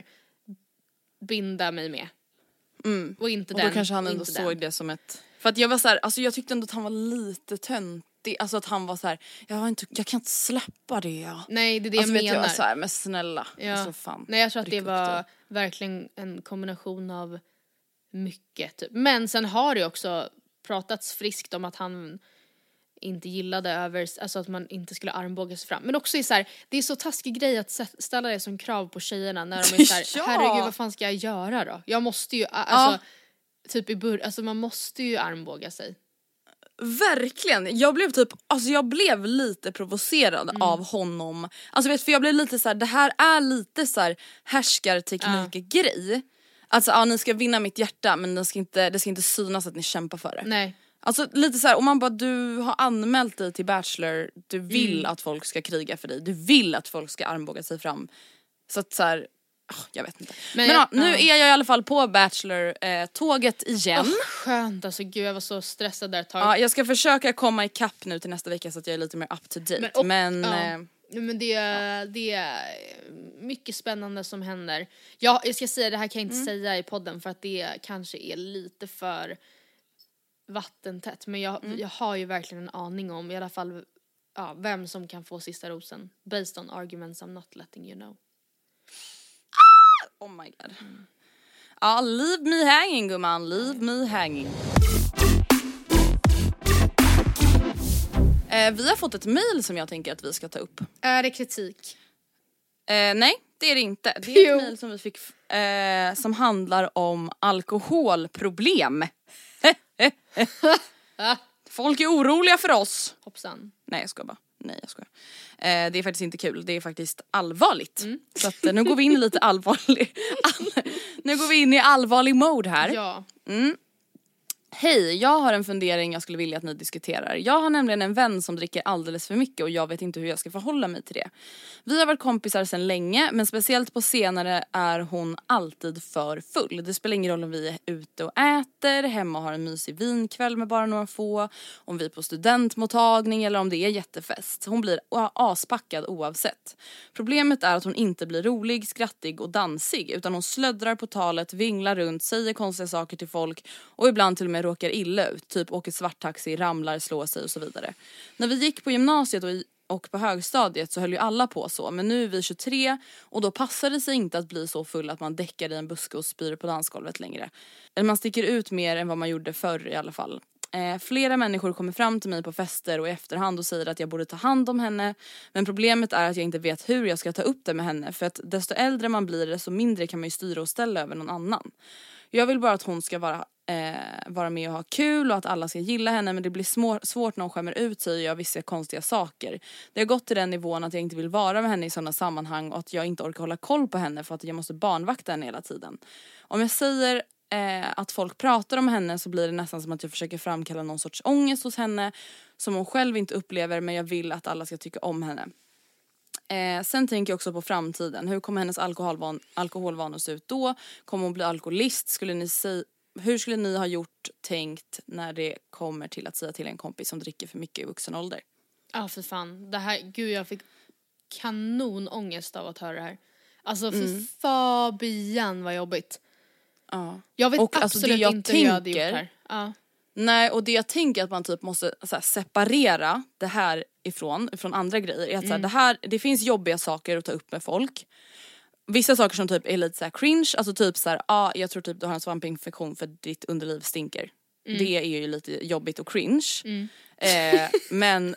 binda mig med. Och inte och då kanske han ändå såg det som ett, för att jag var så här, alltså jag tyckte ändå att han var lite töntig, alltså att han var så här, jag kan inte släppa det. Nej, det är det alltså, jag menar. Jag var så här, men snälla. Alltså, fan. Nej, jag tror att det var verkligen en kombination av mycket typ. Men sen har det också pratats friskt om att han inte gillade alltså att man inte skulle armbåga sig fram. Men också är så här, det är så taskig grej att ställa det som krav på tjejerna när de är så här, herregud vad fan ska jag göra då? Jag måste ju, alltså typ alltså man måste ju armbåga sig. Verkligen, jag blev lite provocerad av honom. Alltså för jag blev lite så här, det här är lite så här härskarteknik-grej. Alltså ni ska vinna mitt hjärta men det ska inte synas att ni kämpar för det. Nej. Alltså lite så här, om man bara, du har anmält dig till Bachelor, du vill att folk ska kriga för dig, du vill att folk ska armbåga sig fram. Så att så här, jag vet inte. Men nu är jag i alla fall på Bachelor-tåget igen. Skönt, alltså gud jag var så stressad där ett tag. Ja, jag ska försöka komma i kapp nu till nästa vecka så att jag är lite mer up to date. Men det är mycket spännande som händer. Jag ska säga, det här kan jag inte säga i podden för att det kanske är lite för vattentätt. Men jag har ju verkligen en aning om i alla fall vem som kan få sista rosen. Based on arguments I'm not letting you know. Oh my god. Ja, leave me hanging, gumman. Leave me hanging. Vi har fått ett mejl som jag tänker att vi ska ta upp. Är det kritik? Nej, det är det inte. Det är ett mejl som vi fick som handlar om alkoholproblem. Folk är oroliga för oss. Hoppsan. Nej, jag skojar bara. Nej, jag skojar. Det är faktiskt inte kul. Det är faktiskt allvarligt. Så att, nu går vi in lite nu går vi in i allvarlig mode här. Ja. Hej, jag har en fundering jag skulle vilja att ni diskuterar. Jag har nämligen en vän som dricker alldeles för mycket och jag vet inte hur jag ska förhålla mig till det. Vi har varit kompisar sedan länge, men speciellt på senare är hon alltid för full. Det spelar ingen roll om vi är ute och äter, hemma och har en mysig vinkväll med bara några få, om vi är på studentmottagning eller om det är jättefest. Hon blir aspackad oavsett. Problemet är att hon inte blir rolig, skrattig och dansig, utan hon slöddrar på talet, vinglar runt, säger konstiga saker till folk och ibland till och med råkar illa ut, typ åker svarttaxi, ramlar, slår sig och så vidare. När vi gick på gymnasiet och på högstadiet så höll ju alla på så, men nu är vi 23 och då passar det sig inte att bli så full att man däckar i en buske och spyr på dansgolvet längre. Eller man sticker ut mer än vad man gjorde förr i alla fall. Flera människor kommer fram till mig på fester och i efterhand och säger att jag borde ta hand om henne, men problemet är att jag inte vet hur jag ska ta upp det med henne, för att desto äldre man blir desto mindre kan man ju styra och ställa över någon annan. Jag vill bara att hon ska vara med och ha kul och att alla ska gilla henne, men det blir svårt när hon skämmer ut sig och gör vissa konstiga saker. Det har gått till den nivån att jag inte vill vara med henne i sådana sammanhang och att jag inte orkar hålla koll på henne för att jag måste barnvakta henne hela tiden. Om jag säger att folk pratar om henne så blir det nästan som att jag försöker framkalla någon sorts ångest hos henne som hon själv inte upplever, men jag vill att alla ska tycka om henne. Sen tänker jag också på framtiden. Hur kommer hennes alkoholvanor se ut då? Kommer hon bli alkoholist? Hur skulle ni ha tänkt när det kommer till att säga till en kompis som dricker för mycket i vuxen ålder? Ja, för fan. Gud, jag fick kanonångest av att höra det här. Alltså, för Fabian var jobbigt. Ja. Jag vet och absolut inte hur jag hade gjort här. Ja. Nej, och det jag tänker att man typ måste separera det här ifrån andra grejer är att det finns jobbiga saker att ta upp med folk. Vissa saker som typ är lite cringe, alltså typ jag tror typ du har en svampinfektion för ditt underliv stinker. Det är ju lite jobbigt och cringe. Men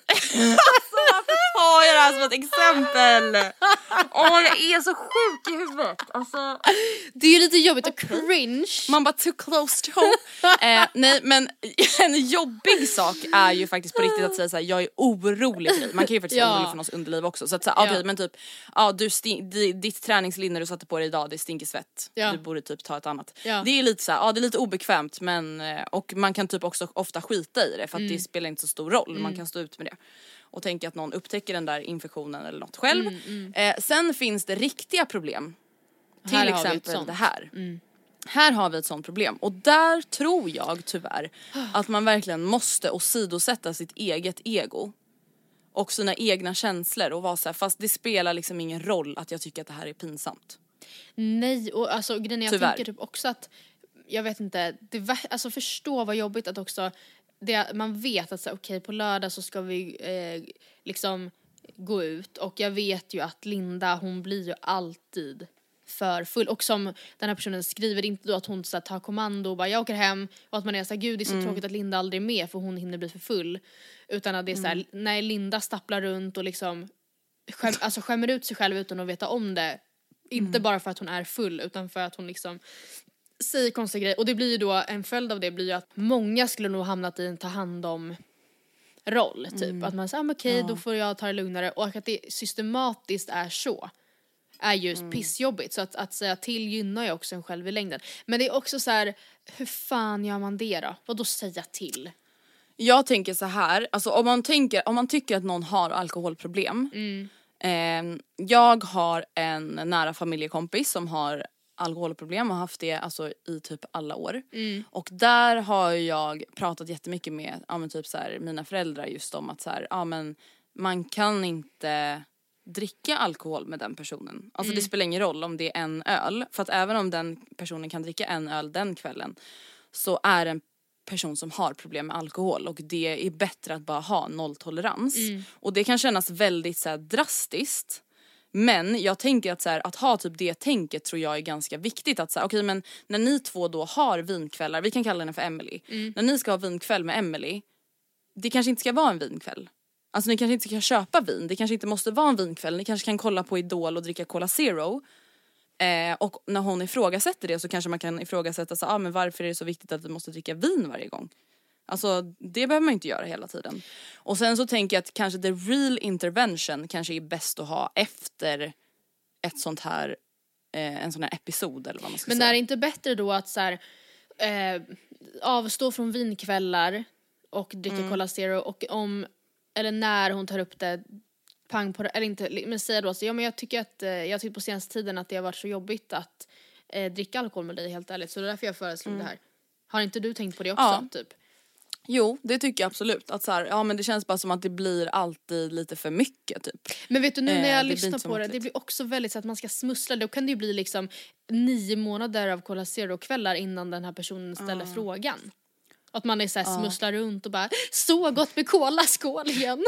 tar jag det här som ett exempel. Jag är så sjuk i huvudet. Alltså, det är ju lite jobbigt och cringe. Man bara too close to home. Nej, men en jobbig sak är ju faktiskt på riktigt att säga såhär, jag är orolig för dig. Man kan ju faktiskt vara orolig för någons underliv också. Så att okej, men typ ditt träningslinne du satte på dig idag, det stinker svett. Du borde typ ta ett annat. Det är lite såhär, det är lite obekvämt, men och man kan typ också ofta skita i det för att det spelar inte så stor roll. Man kan stå ut med det. Och tänka att någon upptäcker den där infektionen eller något själv. Sen finns det riktiga problem. Till exempel det här. Här har vi ett sånt problem. Och där tror jag tyvärr att man verkligen måste åsidosätta sitt eget ego. Och sina egna känslor. Och vara så här, fast det spelar liksom ingen roll att jag tycker att det här är pinsamt. Nej, och alltså grejen jag tänker typ också att jag vet inte, alltså förstå vad jobbigt att också man vet att okej, på lördag så ska vi liksom gå ut, och jag vet ju att Linda, hon blir ju alltid för full, och som den här personen skriver, inte då att hon så tar kommando och bara jag åker hem, och att man är så här, gud det är så tråkigt att Linda aldrig är med för hon hinner bli för full, utan att det är så här, när Linda stapplar runt och liksom skämmer ut sig själv utan att veta om det, inte bara för att hon är full utan för att hon liksom säger konstiga grejer. Och det blir ju då, en följd av det blir ju att många skulle nog hamnat i en ta hand om roll typ. Att man säger okej, då får jag ta det lugnare. Och att det systematiskt är ju pissjobbigt. Så att säga till gynnar ju också en själv i längden. Men det är också så här, hur fan gör man det då? Vad då säga till? Jag tänker så här, alltså om man tycker att någon har alkoholproblem. Jag har en nära familjekompis som har alkoholproblem och haft det alltså i typ alla år. Och där har jag pratat jättemycket med typ så här, mina föräldrar just om att så här, men man kan inte dricka alkohol med den personen. Alltså det spelar ingen roll om det är en öl, för att även om den personen kan dricka en öl den kvällen så är den person som har problem med alkohol och det är bättre att bara ha nolltolerans. Och det kan kännas väldigt så här drastiskt. Men jag tänker att så här, att ha typ det tänket tror jag är ganska viktigt. Att så här, okej, men när ni två då har vinkvällar, vi kan kalla henne för Emily. När ni ska ha vinkväll med Emily, det kanske inte ska vara en vinkväll. Alltså ni kanske inte ska köpa vin, det kanske inte måste vara en vinkväll. Ni kanske kan kolla på Idol och dricka Cola Zero. Och när hon ifrågasätter det så kanske man kan ifrågasätta så, men varför är det så viktigt att vi måste dricka vin varje gång? Alltså det behöver man inte göra hela tiden. Och sen så tänker jag att kanske the real intervention kanske är bäst att ha efter ett sånt här en sån här episod eller vad man ska säga. Men är det inte bättre då att så här, avstå från vinkvällar och dricka Cola Zero och om eller när hon tar upp det pang på det, eller inte, men säga då så, ja men jag tycker på senaste tiden att det har varit så jobbigt att dricka alkohol med dig, helt ärligt, så det är därför jag föreslog det här. Har inte du tänkt på det också typ? Jo, det tycker jag absolut. Att så här, ja men det känns bara som att det blir alltid lite för mycket typ. Men vet du, nu när jag lyssnar på det blir också väldigt så att man ska smussla. Då kan det ju bli liksom 9 månader av Cola Zero-kvällar innan den här personen ställer frågan. Att man är så här, smusslar runt och bara, så gott med cola, skål igen.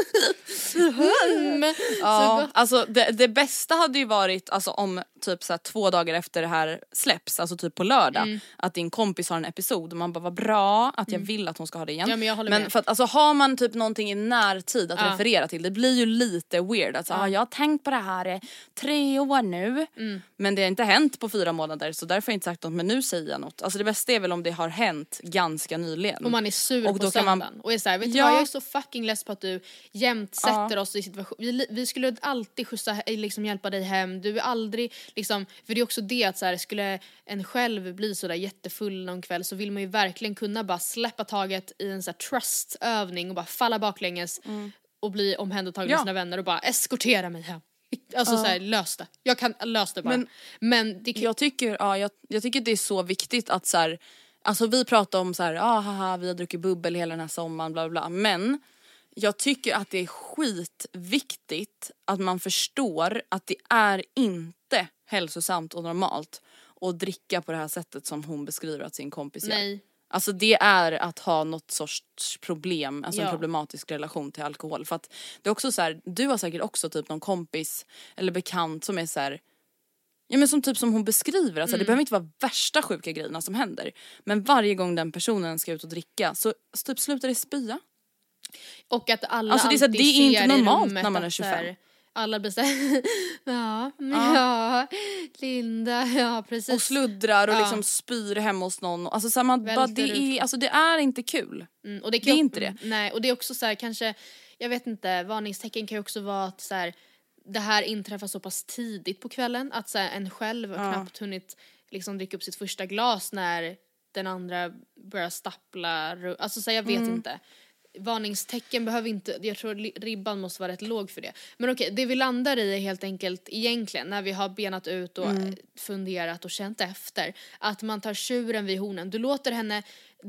Så gott. Alltså det bästa hade ju varit alltså, om typ så här, 2 dagar efter det här släpps, alltså typ på lördag, att din kompis har en episod och man bara, vad bra att jag vill att hon ska ha det igen. Ja, men jag håller med. För att alltså, har man typ någonting i närtid att referera till, det blir ju lite weird. Alltså, jag har tänkt på det här i 3 år nu, men det har inte hänt på 4 månader, så därför har jag inte sagt något, men nu säger jag något. Alltså det bästa är väl om det har hänt ganska nyligen. Och man är sur och på söndagen. Och är så här, vet du vad, jag är så fucking less på att du jämt sätter oss i situation. Vi skulle alltid skjutsa, liksom hjälpa dig hem. Du är aldrig liksom, för det är också det att så här, skulle en själv bli så där jättefull någon kväll, så vill man ju verkligen kunna bara släppa taget i en så här trustövning och bara falla baklänges och bli omhändertagen av sina vänner och bara eskortera mig hem. Alltså så här, lös det. Jag kan lösa det bara. Men det kan... jag tycker det är så viktigt att så här, alltså vi pratar om så här, vi har druckit bubbel hela den här sommaren, bla bla, men jag tycker att det är skitviktigt att man förstår att det är inte hälsosamt och normalt att dricka på det här sättet som hon beskriver att sin kompis gör. Alltså det är att ha något sorts problem, alltså en problematisk relation till alkohol. För att det är också så här, du har säkert också typ någon kompis eller bekant som är så här, ja men som typ som hon beskriver, alltså det behöver inte vara värsta sjuka grejerna som händer. Men varje gång den personen ska ut och dricka så typ slutar det spya. Och att alla alltså det är inte normalt när man är 25. Här, alla blir såhär, Linda, precis. Och sluddrar och liksom spyr hemma hos någon. Alltså så man bara, det är inte kul. Och det är inte det. Nej, och det är också så här, kanske, jag vet inte, varningstecken kan ju också vara att så här, det här inträffar så pass tidigt på kvällen att så här, en själv har knappt hunnit liksom dricka upp sitt första glas när den andra börjar stappla. Alltså så här, jag vet inte. Varningstecken behöver inte, jag tror ribban måste vara rätt låg för det. Men okej, det vi landar i är helt enkelt egentligen när vi har benat ut och funderat och känt efter, att man tar tjuren vid hornen. Du låter henne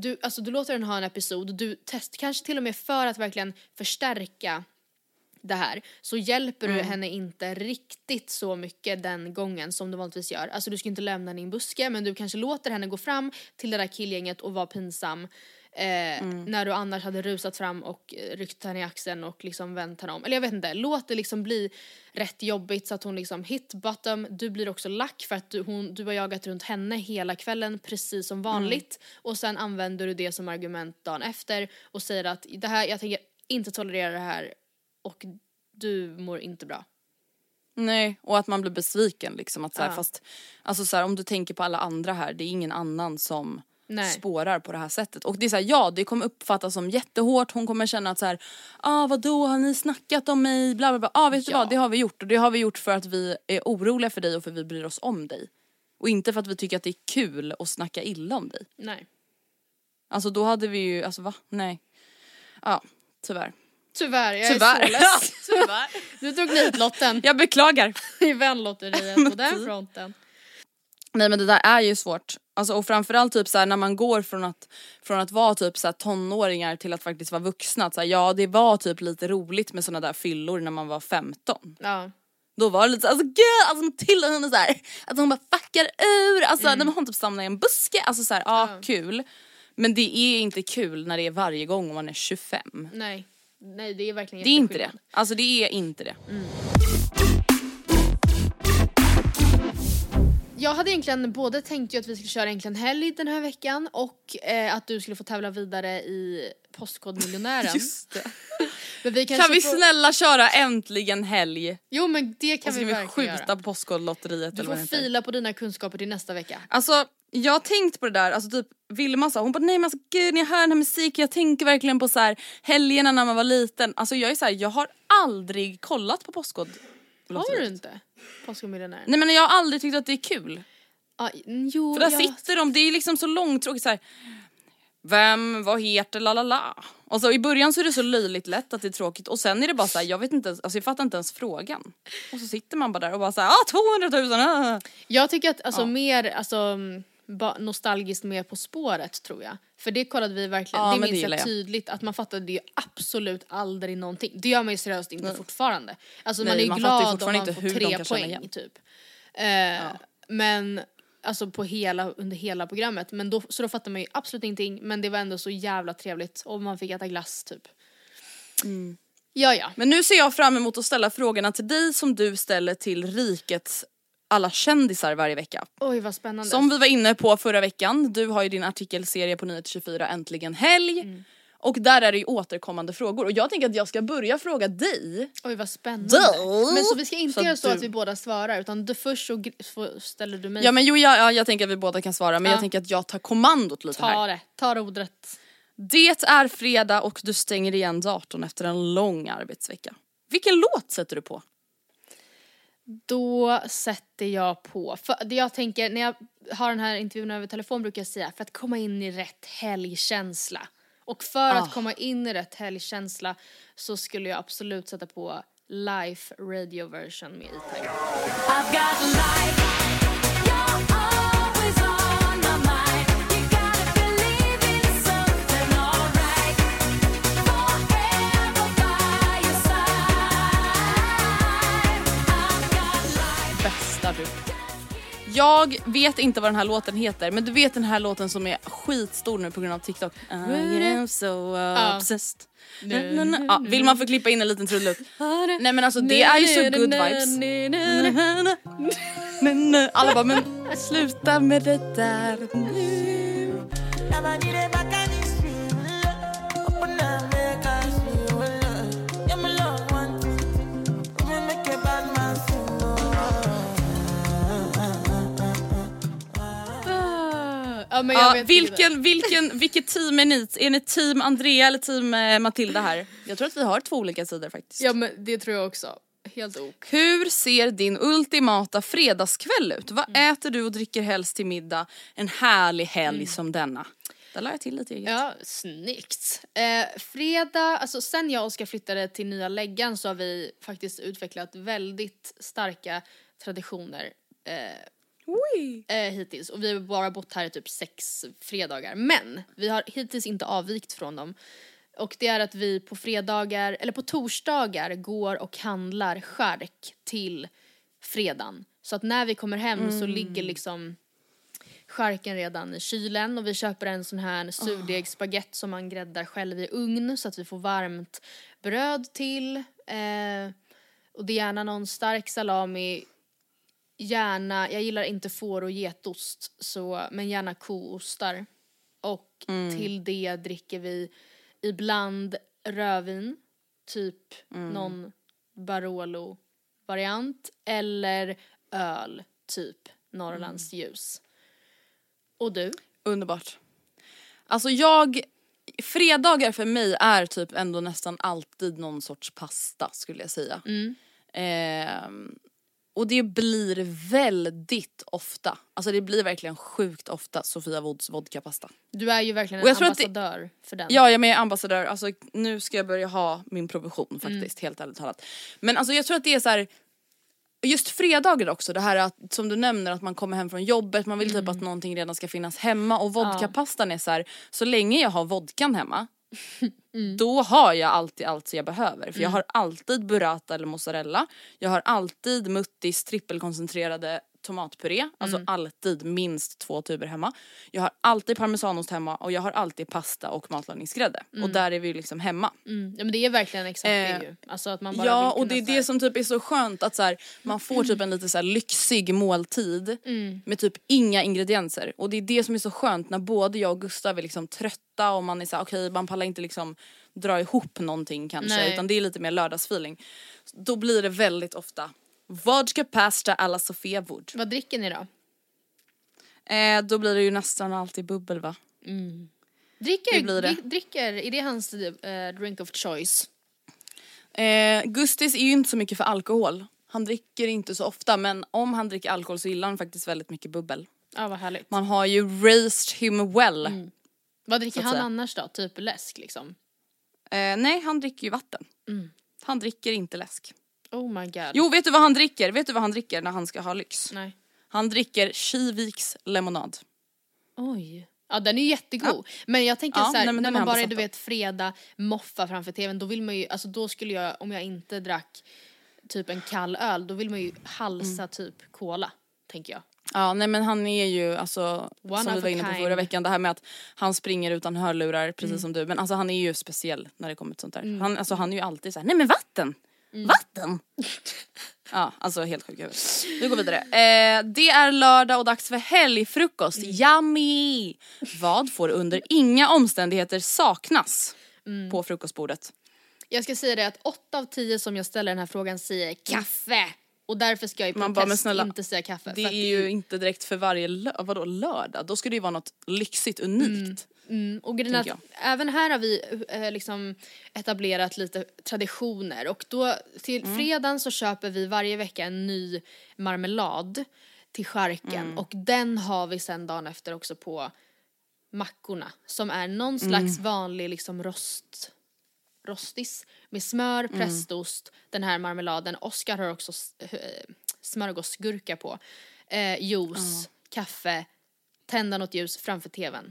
ha en episod, du kanske till och med för att verkligen förstärka det här, så hjälper du henne inte riktigt så mycket den gången som du vanligtvis gör. Alltså du ska inte lämna henne i en buske, men du kanske låter henne gå fram till det där killgänget och vara pinsam när du annars hade rusat fram och ryckt henne i axeln och liksom vänt henne om. Eller jag vet inte, låt det liksom bli rätt jobbigt så att hon liksom hit bottom. Du blir också lack för att du har jagat runt henne hela kvällen precis som vanligt, och sen använder du det som argument dagen efter och säger att det här, jag tänker inte tolerera det här och du mår inte bra. Nej, och att man blir besviken liksom, att så här, fast alltså så här, om du tänker på alla andra här, det är ingen annan som spårar på det här sättet. Och det är så här, det kommer uppfattas som jättehårt. Hon kommer känna att så här, vadå, har ni snackat om mig, bla bla bla. Vet du vad, det har vi gjort, och det har vi gjort för att vi är oroliga för dig och för att vi bryr oss om dig. Och inte för att vi tycker att det är kul att snacka illa om dig. Nej. Alltså då hade vi ju, alltså va? Nej. Ja, tyvärr. Tyvärr, jag är så less. Tyvärr. Du tog nitlotten. Jag beklagar. I vänlotteriet på den fronten. Nej, men det där är ju svårt. Alltså, och framförallt typ så här, när man går från att vara typ så här, tonåringar till att faktiskt vara vuxna. Så här, det var typ lite roligt med såna där fyllor när man var 15. Ja. Då var det lite så alltså gud, alltså till henne så här, att hon bara fuckar ur, alltså när hon typ samlar i en buske, alltså så här, kul. Men det är inte kul när det är varje gång om man är 25. Nej, det är verkligen det är inte det. Alltså det är inte det. Jag hade egentligen både tänkt ju att vi skulle köra egentligen helg den här veckan och att du skulle få tävla vidare i Postkodmiljonären. Just det. Men vi kan vi snälla köra äntligen helg? Jo, men det kan vi verkligen skjuta göra. På Postkodlotteriet. Du får fila på dina kunskaper till nästa vecka. Alltså, jag har tänkt på det där, alltså typ Vilma sa, hon bara nej men alltså gud när jag hör den här musiken, jag tänker verkligen på så här helgerna när man var liten. Alltså jag är så här, jag har aldrig kollat på Postkodlotteriet. Har du inte? Postkodmiljonären? Nej men jag har aldrig tyckt att det är kul. Jo, för där sitter de, det är liksom så långtråkigt så här. Vad heter lalala? Och så i början så är det så löjligt lätt att det är tråkigt. Och sen är det bara så här, jag vet inte ens, alltså jag fattar inte ens frågan. Och så sitter man bara där och bara så här, 200 000. Jag tycker att alltså mer, alltså nostalgiskt mer På spåret tror jag. För det kollade vi verkligen, det minns jag tydligt att man fattade ju absolut aldrig någonting. Det gör man ju seriöst inte fortfarande. Alltså man är ju glad om man får 3 poäng typ. Men alltså under hela programmet. Men då fattar man ju absolut ingenting. Men det var ändå så jävla trevligt. Och man fick äta glass typ. Ja. Men nu ser jag fram emot att ställa frågorna till dig som du ställer till rikets alla kändisar varje vecka. Oj, vad spännande. Som vi var inne på förra veckan. Du har ju din artikelserie på Nyheter 24 Äntligen helg. Och där är det ju återkommande frågor. Och jag tänker att jag ska börja fråga dig. Oj, vad spännande. Men så vi ska inte göra så att vi båda svarar. Utan du först så ställer du mig. Ja, men jag tänker att vi båda kan svara. Men jag tänker att jag tar kommandot lite här. Ta rodret. Det är fredag och du stänger igen datorn efter en lång arbetsvecka. Vilken låt sätter du på? Då sätter jag på, för jag tänker när jag har den här intervjun över telefon brukar jag säga för att komma in i rätt helgkänsla. Och för att komma in i rätt helgkänsla så skulle jag absolut sätta på Life Radio version med E-Type. I've got life. Jag vet inte vad den här låten heter, men du vet den här låten som är skitstor nu på grund av TikTok. I am so obsessed. Vill man få klippa in en liten trudelutt? Nej men alltså det är ju så good vibes. Alla bara, men sluta med det där nu. Vilket team är ni? Är ni team Andrea eller team Matilda här? Jag tror att vi har 2 olika sidor faktiskt. Ja, men det tror jag också. Helt ok. Hur ser din ultimata fredagskväll ut? Vad äter du och dricker helst till middag en härlig helg som denna? Där la jag till lite eget. Ja, snyggt. Fredag, alltså sen jag och Oskar flyttade till nya läggan så har vi faktiskt utvecklat väldigt starka traditioner hittills. Och vi har bara bott här i typ 6 fredagar. Men vi har hittills inte avvikt från dem. Och det är att vi på fredagar, eller på torsdagar går och handlar skärk till fredagen. Så att när vi kommer hem så ligger liksom skärken redan i kylen. Och vi köper en sån här surdegsbaguette som man gräddar själv i ugn så att vi får varmt bröd till. Och det är gärna någon stark salami. Gärna, jag gillar inte får och getost men gärna koostar. Och till det dricker vi ibland rödvin, typ någon Barolo-variant eller öl, typ Norrlands ljus. Och du? Underbart. Alltså fredagar för mig är typ ändå nästan alltid någon sorts pasta skulle jag säga. Och det blir väldigt ofta, alltså det blir verkligen sjukt ofta Sofia Woods vodkapasta. Du är ju verkligen en ambassadör för den. Ja, jag är ambassadör. Alltså nu ska jag börja ha min provision faktiskt, helt ärligt talat. Men alltså jag tror att det är så här, just fredagar också, det här att, som du nämner, att man kommer hem från jobbet, man vill typ att någonting redan ska finnas hemma. Och vodkapastan är så här, så länge jag har vodkan hemma då har jag alltid allt jag behöver. För jag har alltid burrata eller mozzarella. Jag har alltid Muttis trippelkoncentrerade tomatpuré, alltså alltid minst 2 tuber hemma. Jag har alltid parmesanost hemma och jag har alltid pasta och matlagningsgrädde. Och där är vi liksom hemma. Ja men det är verkligen exakt det ju. Alltså att man bara ja och det är det som typ är så skönt att så här, man får typ en lite så här lyxig måltid med typ inga ingredienser. Och det är det som är så skönt när både jag och Gustav är liksom trötta och man är så här, okej, man pallar inte liksom dra ihop någonting kanske, utan det är lite mer lördagsfeeling. Då blir det väldigt ofta vodka pasta alla Sofia Wood. Vad dricker ni då? Då blir det ju nästan alltid bubbel, va? Dricker, är det hans drink of choice? Gustis är ju inte så mycket för alkohol. Han dricker inte så ofta, men om han dricker alkohol så gillar han faktiskt väldigt mycket bubbel. Ja, vad härligt. Man har ju raised him well. Vad dricker han annars då? Typ läsk liksom? Nej, han dricker ju vatten. Han dricker inte läsk. Oh my god. Jo, vet du vad han dricker? Vet du vad han dricker när han ska ha lyx? Nej. Han dricker Kiviks lemonad. Oj. Ja, den är ju jättegod. Men jag tänker så här, när man bara är, du vet, fredag moffa framför tvn, då vill man ju, alltså då skulle jag, om jag inte drack typ en kall öl, då vill man ju halsa typ cola, tänker jag. Ja, nej men han är ju alltså, som vi var inne på förra veckan, det här med att han springer utan hörlurar precis som du, men alltså han är ju speciell när det kommer till sånt där. Han är ju alltid så här, nej men vatten! Vatten! Ja, alltså helt sjukt. Vi går vidare. Det är lördag och dags för helgfrukost. Yummy! Vad får under inga omständigheter saknas på frukostbordet? Jag ska säga det att 8 av 10 som jag ställer den här frågan säger kaffe. Och därför ska jag i protest inte säga kaffe. Det är ju inte direkt för varje lördag. Då ska det ju vara något lyxigt, unikt. Och att även här har vi liksom etablerat lite traditioner. Och då till fredagen så köper vi varje vecka en ny marmelad till charken. Och den har vi sen dagen efter också på mackorna. Som är någon slags vanlig liksom rostis med smör, prästost, den här marmeladen. Oscar har också smörgåsgurka på. Juice, kaffe, tända något ljus framför tvn.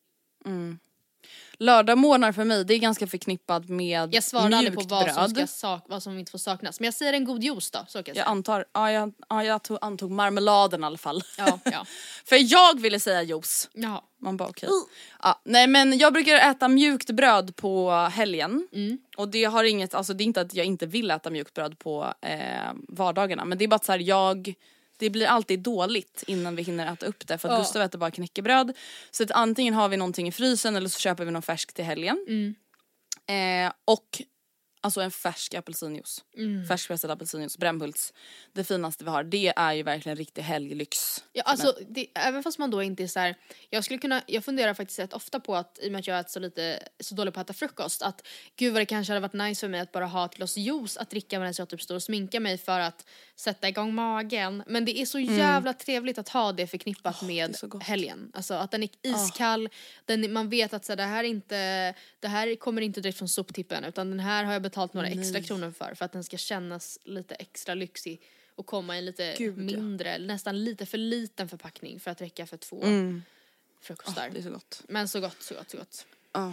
Lördagmorgnar för mig, det är ganska förknippat med jag svarar aldrig på vad som inte får saknas. Men jag säger en god juice då, så kan jag antar, jag antog marmeladen i alla fall. Ja. För jag ville säga juice. Jaha. Man bara okej. Ja, nej men jag brukar äta mjukt bröd på helgen. Och det har inget, alltså det är inte att jag inte vill äta mjukt bröd på vardagarna. Men det är bara så här, det blir alltid dåligt innan vi hinner äta upp det. För att Gustav äter bara knäckebröd. Så att antingen har vi någonting i frysen eller så köper vi någon färsk till helgen. Och alltså en färsk apelsinjuice. Färskpressad apelsinjuice, Brämhults. Det finaste vi har, det är ju verkligen riktig helglyx. Ja, alltså även fast man då inte är så här, jag funderar faktiskt rätt ofta på att, i och med att jag äter så dåligt på att äta frukost, att gud vad det kanske hade varit nice för mig att bara ha ett glas juice att dricka medan jag typ står och sminkar mig för att sätta igång magen. Men det är så jävla trevligt att ha det förknippat med helgen. Alltså att den är iskall, man vet att så här, det här kommer inte direkt från soptippen, utan den här har jag betalt några extra kronor för att den ska kännas lite extra lyxig och komma i en lite mindre, nästan lite för liten förpackning för att räcka för 2 frukostar. Det är så gott. Men så gott.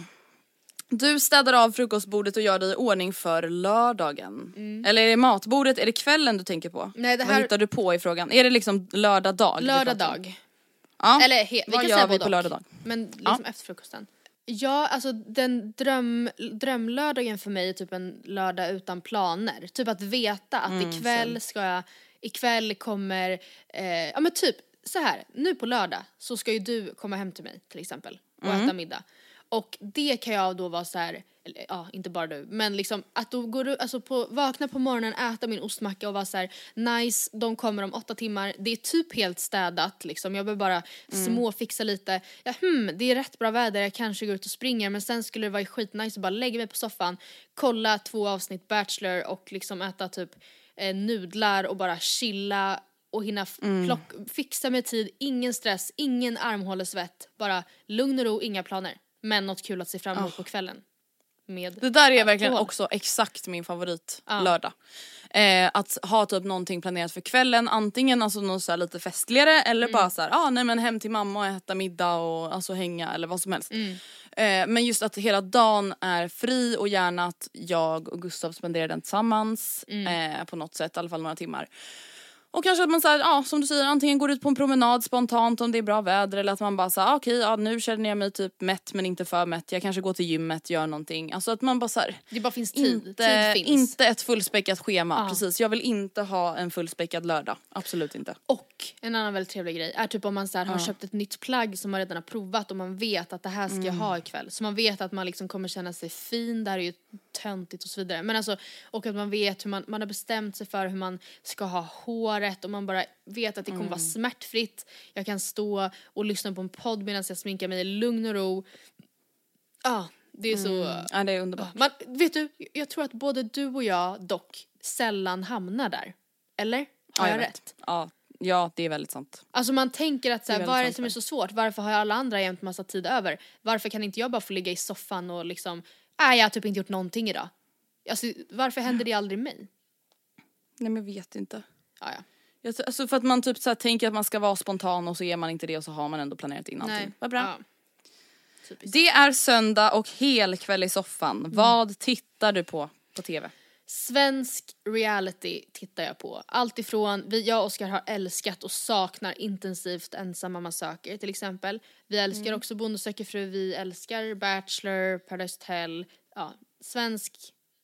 Du städar av frukostbordet och gör dig i ordning för lördagen. Eller är det matbordet, är det kvällen du tänker på? Nej, Vad hittar du på i frågan? Är det liksom lördag dag? Lördag dag. Ja. Eller vi vad kan gör säga vi på lördag dag? Men liksom efter frukosten. Ja, alltså den drömlördagen för mig är typ en lördag utan planer. Typ att veta att ikväll kommer, ja men typ så här, nu på lördag så ska ju du komma hem till mig till exempel och äta middag. Och det kan jag då vara så här, eller, ja, inte bara du, men liksom att då går du, alltså vakna på morgonen, äta min ostmacka och vara så här, nice, de kommer om 8 timmar, det är typ helt städat liksom, jag behöver bara småfixa lite, det är rätt bra väder, jag kanske går ut och springer, men sen skulle det vara skitnice att bara lägga mig på soffan, kolla 2 avsnitt Bachelor och liksom äta typ nudlar och bara chilla och hinna fixa med tid, ingen stress, ingen armhålesvett, bara lugn och ro, inga planer. Men något kul att se fram emot på kvällen. Det där är verkligen också exakt min favorit lördag. Att ha typ någonting planerat för kvällen. Antingen alltså något så här lite festligare. Eller bara så här, nej men hem till mamma och äta middag och alltså hänga eller vad som helst. Men just att hela dagen är fri och gärna att jag och Gustav spenderar den tillsammans. På något sätt, i alla fall några timmar. Och kanske att man så här, som du säger, antingen går ut på en promenad spontant om det är bra väder. Eller att man bara säger okej, nu känner jag mig typ mätt men inte för mätt. Jag kanske går till gymmet, gör någonting. Alltså att man bara så här, det bara finns tid. Tid finns. Inte ett fullspäckat schema, precis. Jag vill inte ha en fullspäckad lördag, absolut inte. Och en annan väldigt trevlig grej är typ om man så här, har köpt ett nytt plagg som man redan har provat och man vet att det här ska jag ha ikväll. Så man vet att man liksom kommer känna sig fin, det här är ju töntigt och så vidare. Men alltså, och att man vet hur man har bestämt sig för hur man ska ha håret och man bara vet att det kommer vara smärtfritt. Jag kan stå och lyssna på en podd medan jag sminkar mig i lugn och ro. Det är så... Ja, det är underbart. Vet du, jag tror att både du och jag dock sällan hamnar där. Eller? Har jag rätt? Ja, det är väldigt sant. Alltså man tänker att så här, vad är det som är så svårt? Varför har alla andra jämt massa tid över? Varför kan inte jag bara få ligga i soffan och liksom, jag har typ inte gjort någonting idag. Alltså, varför händer det aldrig mig? Nej, men jag vet inte. Ja. Alltså för att man typ så här tänker att man ska vara spontan och så är man inte det och så har man ändå planerat in allting. Vad bra. Ja. Det är söndag och helkväll i soffan. Vad tittar du på tv? Svensk reality tittar jag på. Allt ifrån, jag och Oskar har älskat och saknar intensivt Ensam mamma söker till exempel. Vi älskar också Bonde söker fru, vi älskar Bachelor, Paradise Hotel. Ja, svensk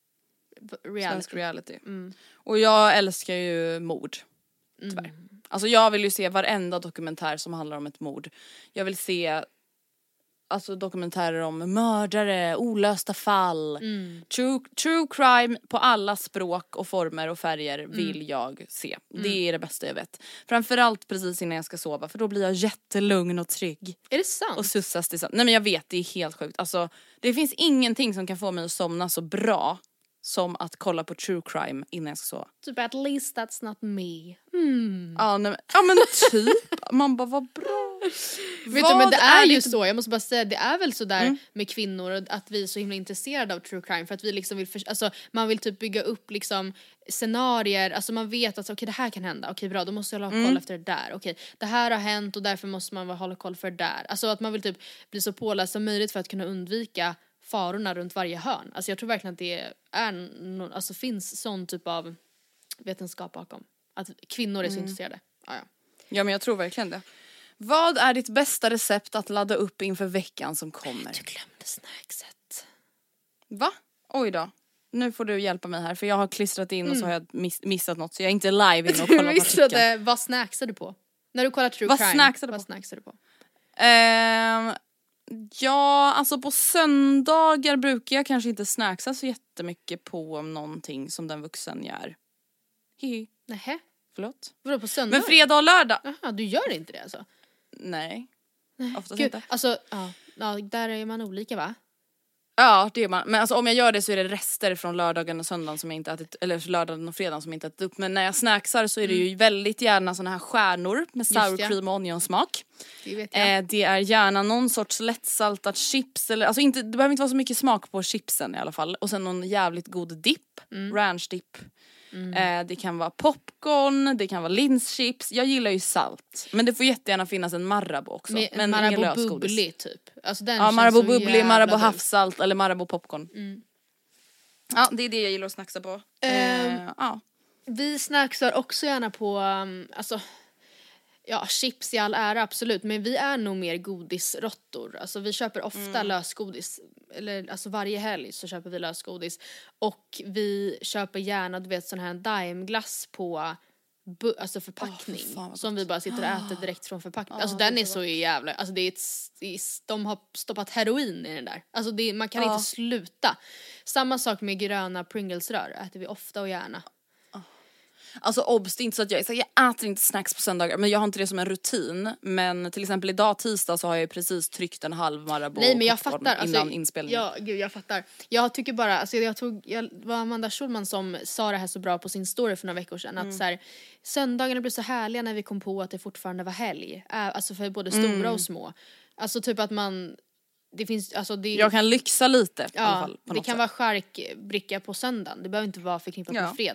reality. Och jag älskar ju mord, tyvärr. Alltså jag vill ju se varenda dokumentär som handlar om ett mord. Jag vill se dokumentärer om mördare, olösta fall. True crime på alla språk och former och färger vill jag se. Det är det bästa jag vet. Framförallt precis innan jag ska sova, för då blir jag jättelugn och trygg. Är det sant? Och sussas till. Nej men jag vet, det är helt sjukt. Alltså det finns ingenting som kan få mig att somna så bra som att kolla på true crime innan jag ska sova. Typ at least that's not me. Ja men typ. Man bara, vad bra. Vet du, men det är ju så, jag måste bara säga, det är väl så där med kvinnor att vi är så himla intresserade av true crime för att vi liksom vill, man vill typ bygga upp liksom scenarier, alltså man vet att okej, det här kan hända, okej bra, då måste jag hålla koll efter det där, okej, det här har hänt och därför måste man hålla koll för det där, alltså att man vill typ bli så påläst som möjligt för att kunna undvika farorna runt varje hörn. Alltså jag tror verkligen att det är finns sån typ av vetenskap bakom att kvinnor är så intresserade. Ja men jag tror verkligen det. Vad är ditt bästa recept att ladda upp inför veckan som kommer? Du glömde snackset. Va? Oj då. Nu får du hjälpa mig här, för jag har klistrat in och så har jag missat något, så jag är inte live in och kollar på artikeln. Vad snacksar du på? När du kollar true crime, vad snacksar du på? Ja, alltså på söndagar brukar jag kanske inte snacksa så jättemycket på någonting som den vuxen gör. Nähä? Förlåt? Vadå på söndag? Men fredag och lördag. Jaha, du gör inte det alltså? Nej. Oftast Gud, inte. alltså, där är man olika va? Ja, det är man. Men alltså om jag gör det så är det rester från lördagen och söndagen som jag inte ätit, eller lördagen och fredagen som jag inte ätit upp. Men när jag snacksar så är det ju väldigt gärna såna här stjärnor med sour cream och onionsmak. Det vet jag. Det är gärna någon sorts lättsaltat chips, eller alltså det behöver inte vara så mycket smak på chipsen i alla fall. Och sen någon jävligt god dipp, ranch dipp. Det kan vara popcorn, det kan vara linschips. Jag gillar ju salt, men det får jättegärna finnas en Marabou också. Men Marabou bubbly typ. Alltså den Marabou bubbly, Marabou havssalt eller Marabou popcorn. Ja, det är det jag gillar att snacksa på. Vi snacksar också gärna på chips i all ära, absolut, men vi är nog mer godisrottor. Alltså vi köper ofta lösgodis, eller alltså varje helg så köper vi lösgodis, och vi köper gärna, du vet, sån här daimglass på förpackning som vi bara sitter och äter direkt från förpackning. Alltså den är så jävla, alltså de har stoppat heroin i den där. Alltså man kan inte sluta. Samma sak med gröna Pringles-rör äter vi ofta och gärna. Alltså obs, det är inte så att jag äter inte snacks på söndagar, men jag har inte det som en rutin. Men till exempel idag tisdag så har jag ju precis tryckt en halv Marabou. Nej men jag fattar, innan inspelningen. Ja, gud jag fattar. Jag tycker bara, alltså var Amanda Schulman som sa det här så bra på sin story för några veckor sedan, att så här, söndagarna blev så härliga när vi kom på att det fortfarande var helg. Alltså för både stora och små. Alltså typ att det finns, alltså jag kan lyxa lite i alla fall, på det kan vara charkbricka på söndagen. Det behöver inte vara förknippat med fredagen.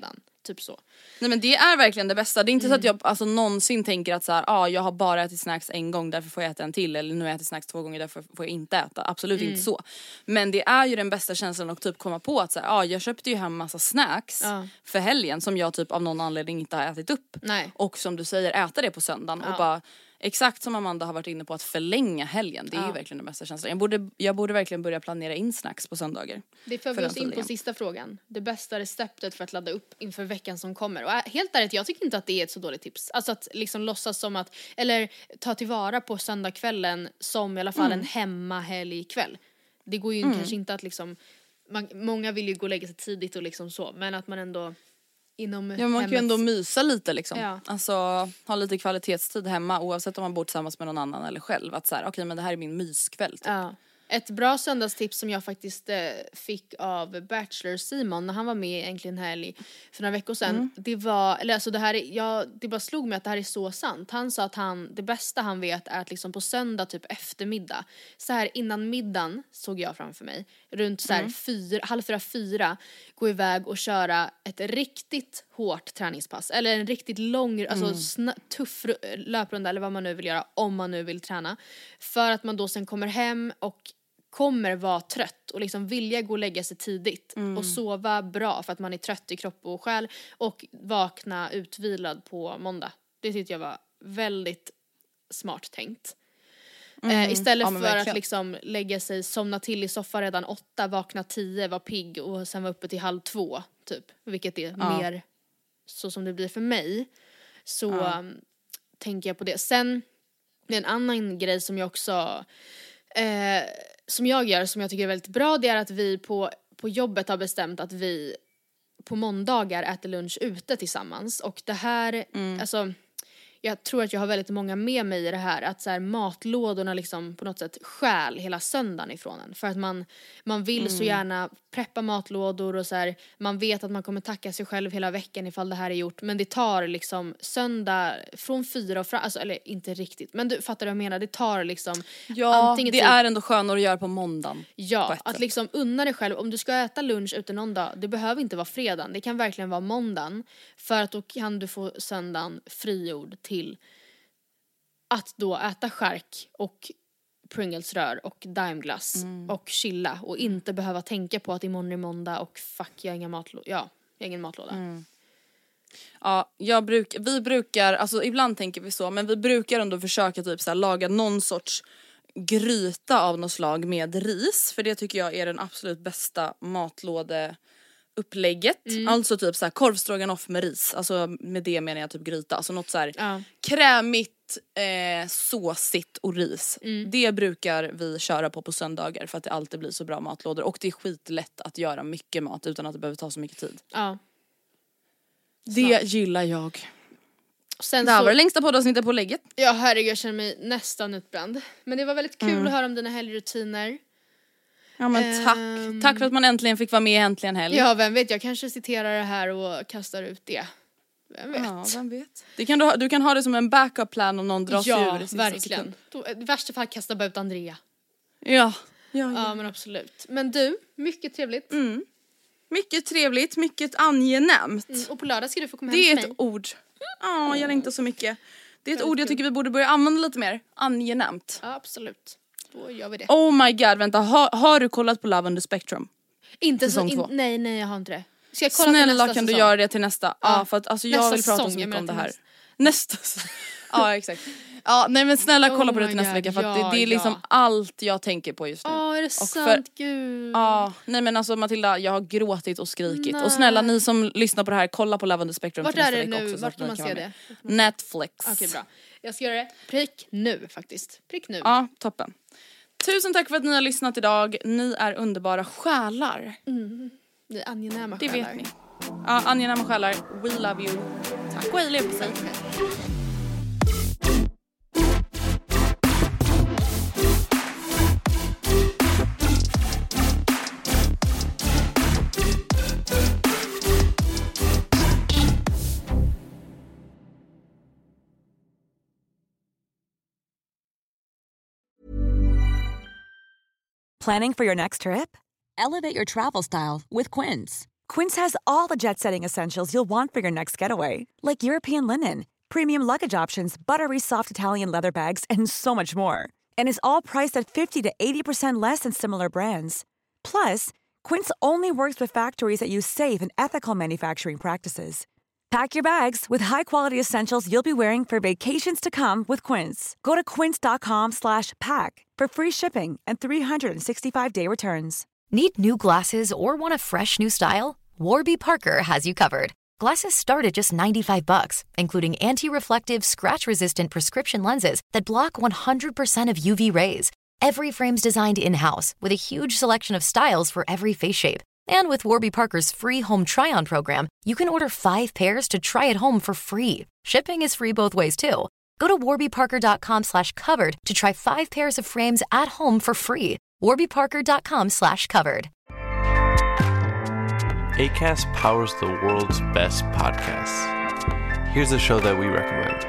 typ så. Nej men det är verkligen det bästa. Det är inte så att jag alltså, någonsin tänker att så här, jag har bara ätit snacks en gång, därför får jag äta en till. Eller nu har jag ätit snacks 2 gånger, därför får jag inte äta. Absolut inte så. Men det är ju den bästa känslan att typ komma på att så här, jag köpte ju hem massa snacks för helgen som jag typ av någon anledning inte har ätit upp. Nej. Och som du säger, äta det på söndagen och bara... Exakt som Amanda har varit inne på, att förlänga helgen. Det är ju verkligen den bästa känslan. Jag borde verkligen börja planera in snacks på söndagar. Det för vi oss in på sista frågan. Det bästa receptet för att ladda upp inför veckan som kommer. Och helt ärligt, jag tycker inte att det är ett så dåligt tips. Alltså att liksom låtsas som att, eller ta tillvara på söndagskvällen som i alla fall en hemmahelgkväll. Det går ju kanske inte att liksom, många vill ju gå och lägga sig tidigt och liksom så. Men att man ändå... man kan ju ändå mysa lite liksom. Alltså ha lite kvalitetstid hemma, oavsett om man bor tillsammans med någon annan eller själv. Att så här, okej, men det här är min myskväll typ. Ett bra söndagstips som jag faktiskt fick av Bachelor Simon när han var med egentligen här för några veckor sedan. Det var, eller alltså det bara slog mig att det här är så sant. Han sa att det bästa han vet är att liksom på söndag typ eftermiddag, så här innan middagen såg jag framför mig, runt så här 3:30-4 gå iväg och köra ett riktigt hårt träningspass eller en riktigt lång, alltså tuff löprunda eller vad man nu vill göra, om man nu vill träna, för att man då sen kommer hem och kommer vara trött och liksom vilja gå och lägga sig tidigt och sova bra för att man är trött i kropp och själ och vakna utvilad på måndag. Det tyckte jag var väldigt smart tänkt. Istället för verkligen. Att liksom lägga sig, somna till i soffan redan 8, vakna 10, vara pigg och sen vara uppe till 1:30 typ, vilket är mer så som det blir för mig. Så tänker jag på det. Sen en annan grej som jag också som jag gör, som jag tycker är väldigt bra, det är att vi på jobbet har bestämt att vi på måndagar äter lunch ute tillsammans. Och det här, alltså jag tror att jag har väldigt många med mig i det här, att så här, matlådorna liksom på något sätt stjäl hela söndagen ifrån en. För att man vill så gärna preppa matlådor och så här, man vet att man kommer tacka sig själv hela veckan ifall det här är gjort. Men det tar liksom söndag från 4 och fram, alltså, eller inte riktigt, men du fattar vad jag menar, det tar liksom antingen det är ändå skönare att göra på måndagen. Ja, att liksom unna dig själv, om du ska äta lunch ute någon dag, det behöver inte vara fredagen, det kan verkligen vara måndagen, för att då kan du få söndagen frigjord till att då äta skärk och Pringlesrör och Daimglass och chilla och inte behöva tänka på att imorgon är måndag och fuck, jag har ingen matlåda. Ja, vi brukar, alltså ibland tänker vi så, men vi brukar ändå försöka typ så här, laga någon sorts gryta av något slag med ris, för det tycker jag är den absolut bästa matlådeupplägget. Alltså typ så här korvstroganoff med ris, alltså med det menar jag typ gryta, alltså något så här krämigt, såsigt och ris. Det brukar vi köra på söndagar för att det alltid blir så bra matlådor, och det är skitlätt att göra mycket mat utan att det behöver ta så mycket tid. Det gillar jag. Sen det här var det längsta poddavsnittet på lägget. Ja, herregud, jag känner mig nästan utbränd. Men det var väldigt kul att höra om dina helgrutiner. Ja, men tack för att man äntligen fick vara med Äntligen helg. Ja, vem vet, jag kanske citerar det här och kastar ut det. Vem vet? Ja, vem vet. Du kan ha det som en backup plan om någon dras ur det. Ja, verkligen. I värsta fall kastar bara ut Andrea. Ja, men absolut. Men du, mycket trevligt. Mycket trevligt, mycket angenämt. Och på lördag ska du få komma hem till mig. Det är ett ord. Jag längtar så mycket. Det är ett ord jag tycker vi borde börja använda lite mer. Angenämt. Ja, absolut. Då gör vi det. Oh my god, vänta. Har du kollat på Love on the Spectrum? Inte säsong 2. Nej, jag har inte det. Ska jag kolla Snälla, kan säsong? Du göra det till nästa? Ja, för att alltså, jag vill prata säsong, så mycket om det här. Nästa säsong. Ja, exakt. Ja, nej men snälla kolla på det till nästa vecka, för att det är liksom allt jag tänker på just nu. Är det sant? Gud. Ja, nej men alltså Matilda, jag har gråtit och skrikit. Och snälla ni som lyssnar på det här, kolla på Love on the Spectrum. Vart är det nu? Vart kan man se det? Netflix. Okej, bra. Jag ska göra det. Prick nu faktiskt. Prick nu. Ja, toppen. Tusen tack för att ni har lyssnat idag. Ni är underbara själar. Ni är angenäma själar. Det vet ni. Ja, angenäma själar. We love you. Tack och hej, lev på sig. Planning for your next trip? Elevate your travel style with Quince. Quince has all the jet-setting essentials you'll want for your next getaway, like European linen, premium luggage options, buttery soft Italian leather bags, and so much more. And is all priced at 50 to 80% less than similar brands. Plus, Quince only works with factories that use safe and ethical manufacturing practices. Pack your bags with high-quality essentials you'll be wearing for vacations to come with Quince. Go to quince.com/pack for free shipping and 365-day returns. Need new glasses or want a fresh new style? Warby Parker has you covered. Glasses start at just $95, including anti-reflective, scratch-resistant prescription lenses that block 100% of UV rays. Every frame's designed in-house with a huge selection of styles for every face shape. And with Warby Parker's free home try-on program, you can order 5 pairs to try at home for free. Shipping is free both ways, too. Go to warbyparker.com/covered to try 5 pairs of frames at home for free. warbyparker.com/covered. Acast powers the world's best podcasts. Here's a show that we recommend.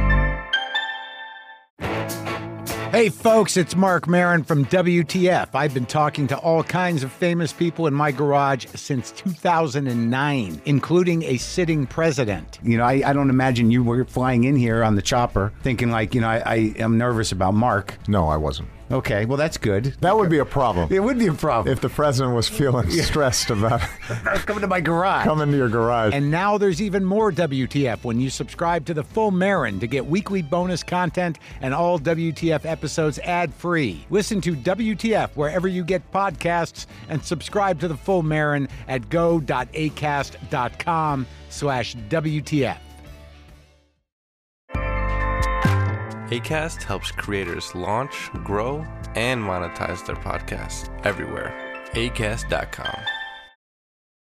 Hey folks, it's Mark Maron from WTF. I've been talking to all kinds of famous people in my garage since 2009, including a sitting president. You know, I don't imagine you were flying in here on the chopper thinking like, you know, I am nervous about Mark. No, I wasn't. Okay, well, that's good. That would be a problem. It would be a problem. If the president was feeling stressed about coming to my garage. Coming to your garage. And now there's even more WTF when you subscribe to the Full Marin to get weekly bonus content and all WTF episodes ad-free. Listen to WTF wherever you get podcasts and subscribe to the Full Marin at go.acast.com/WTF. Acast helps creators launch, grow, and monetize their podcasts everywhere. Acast.com.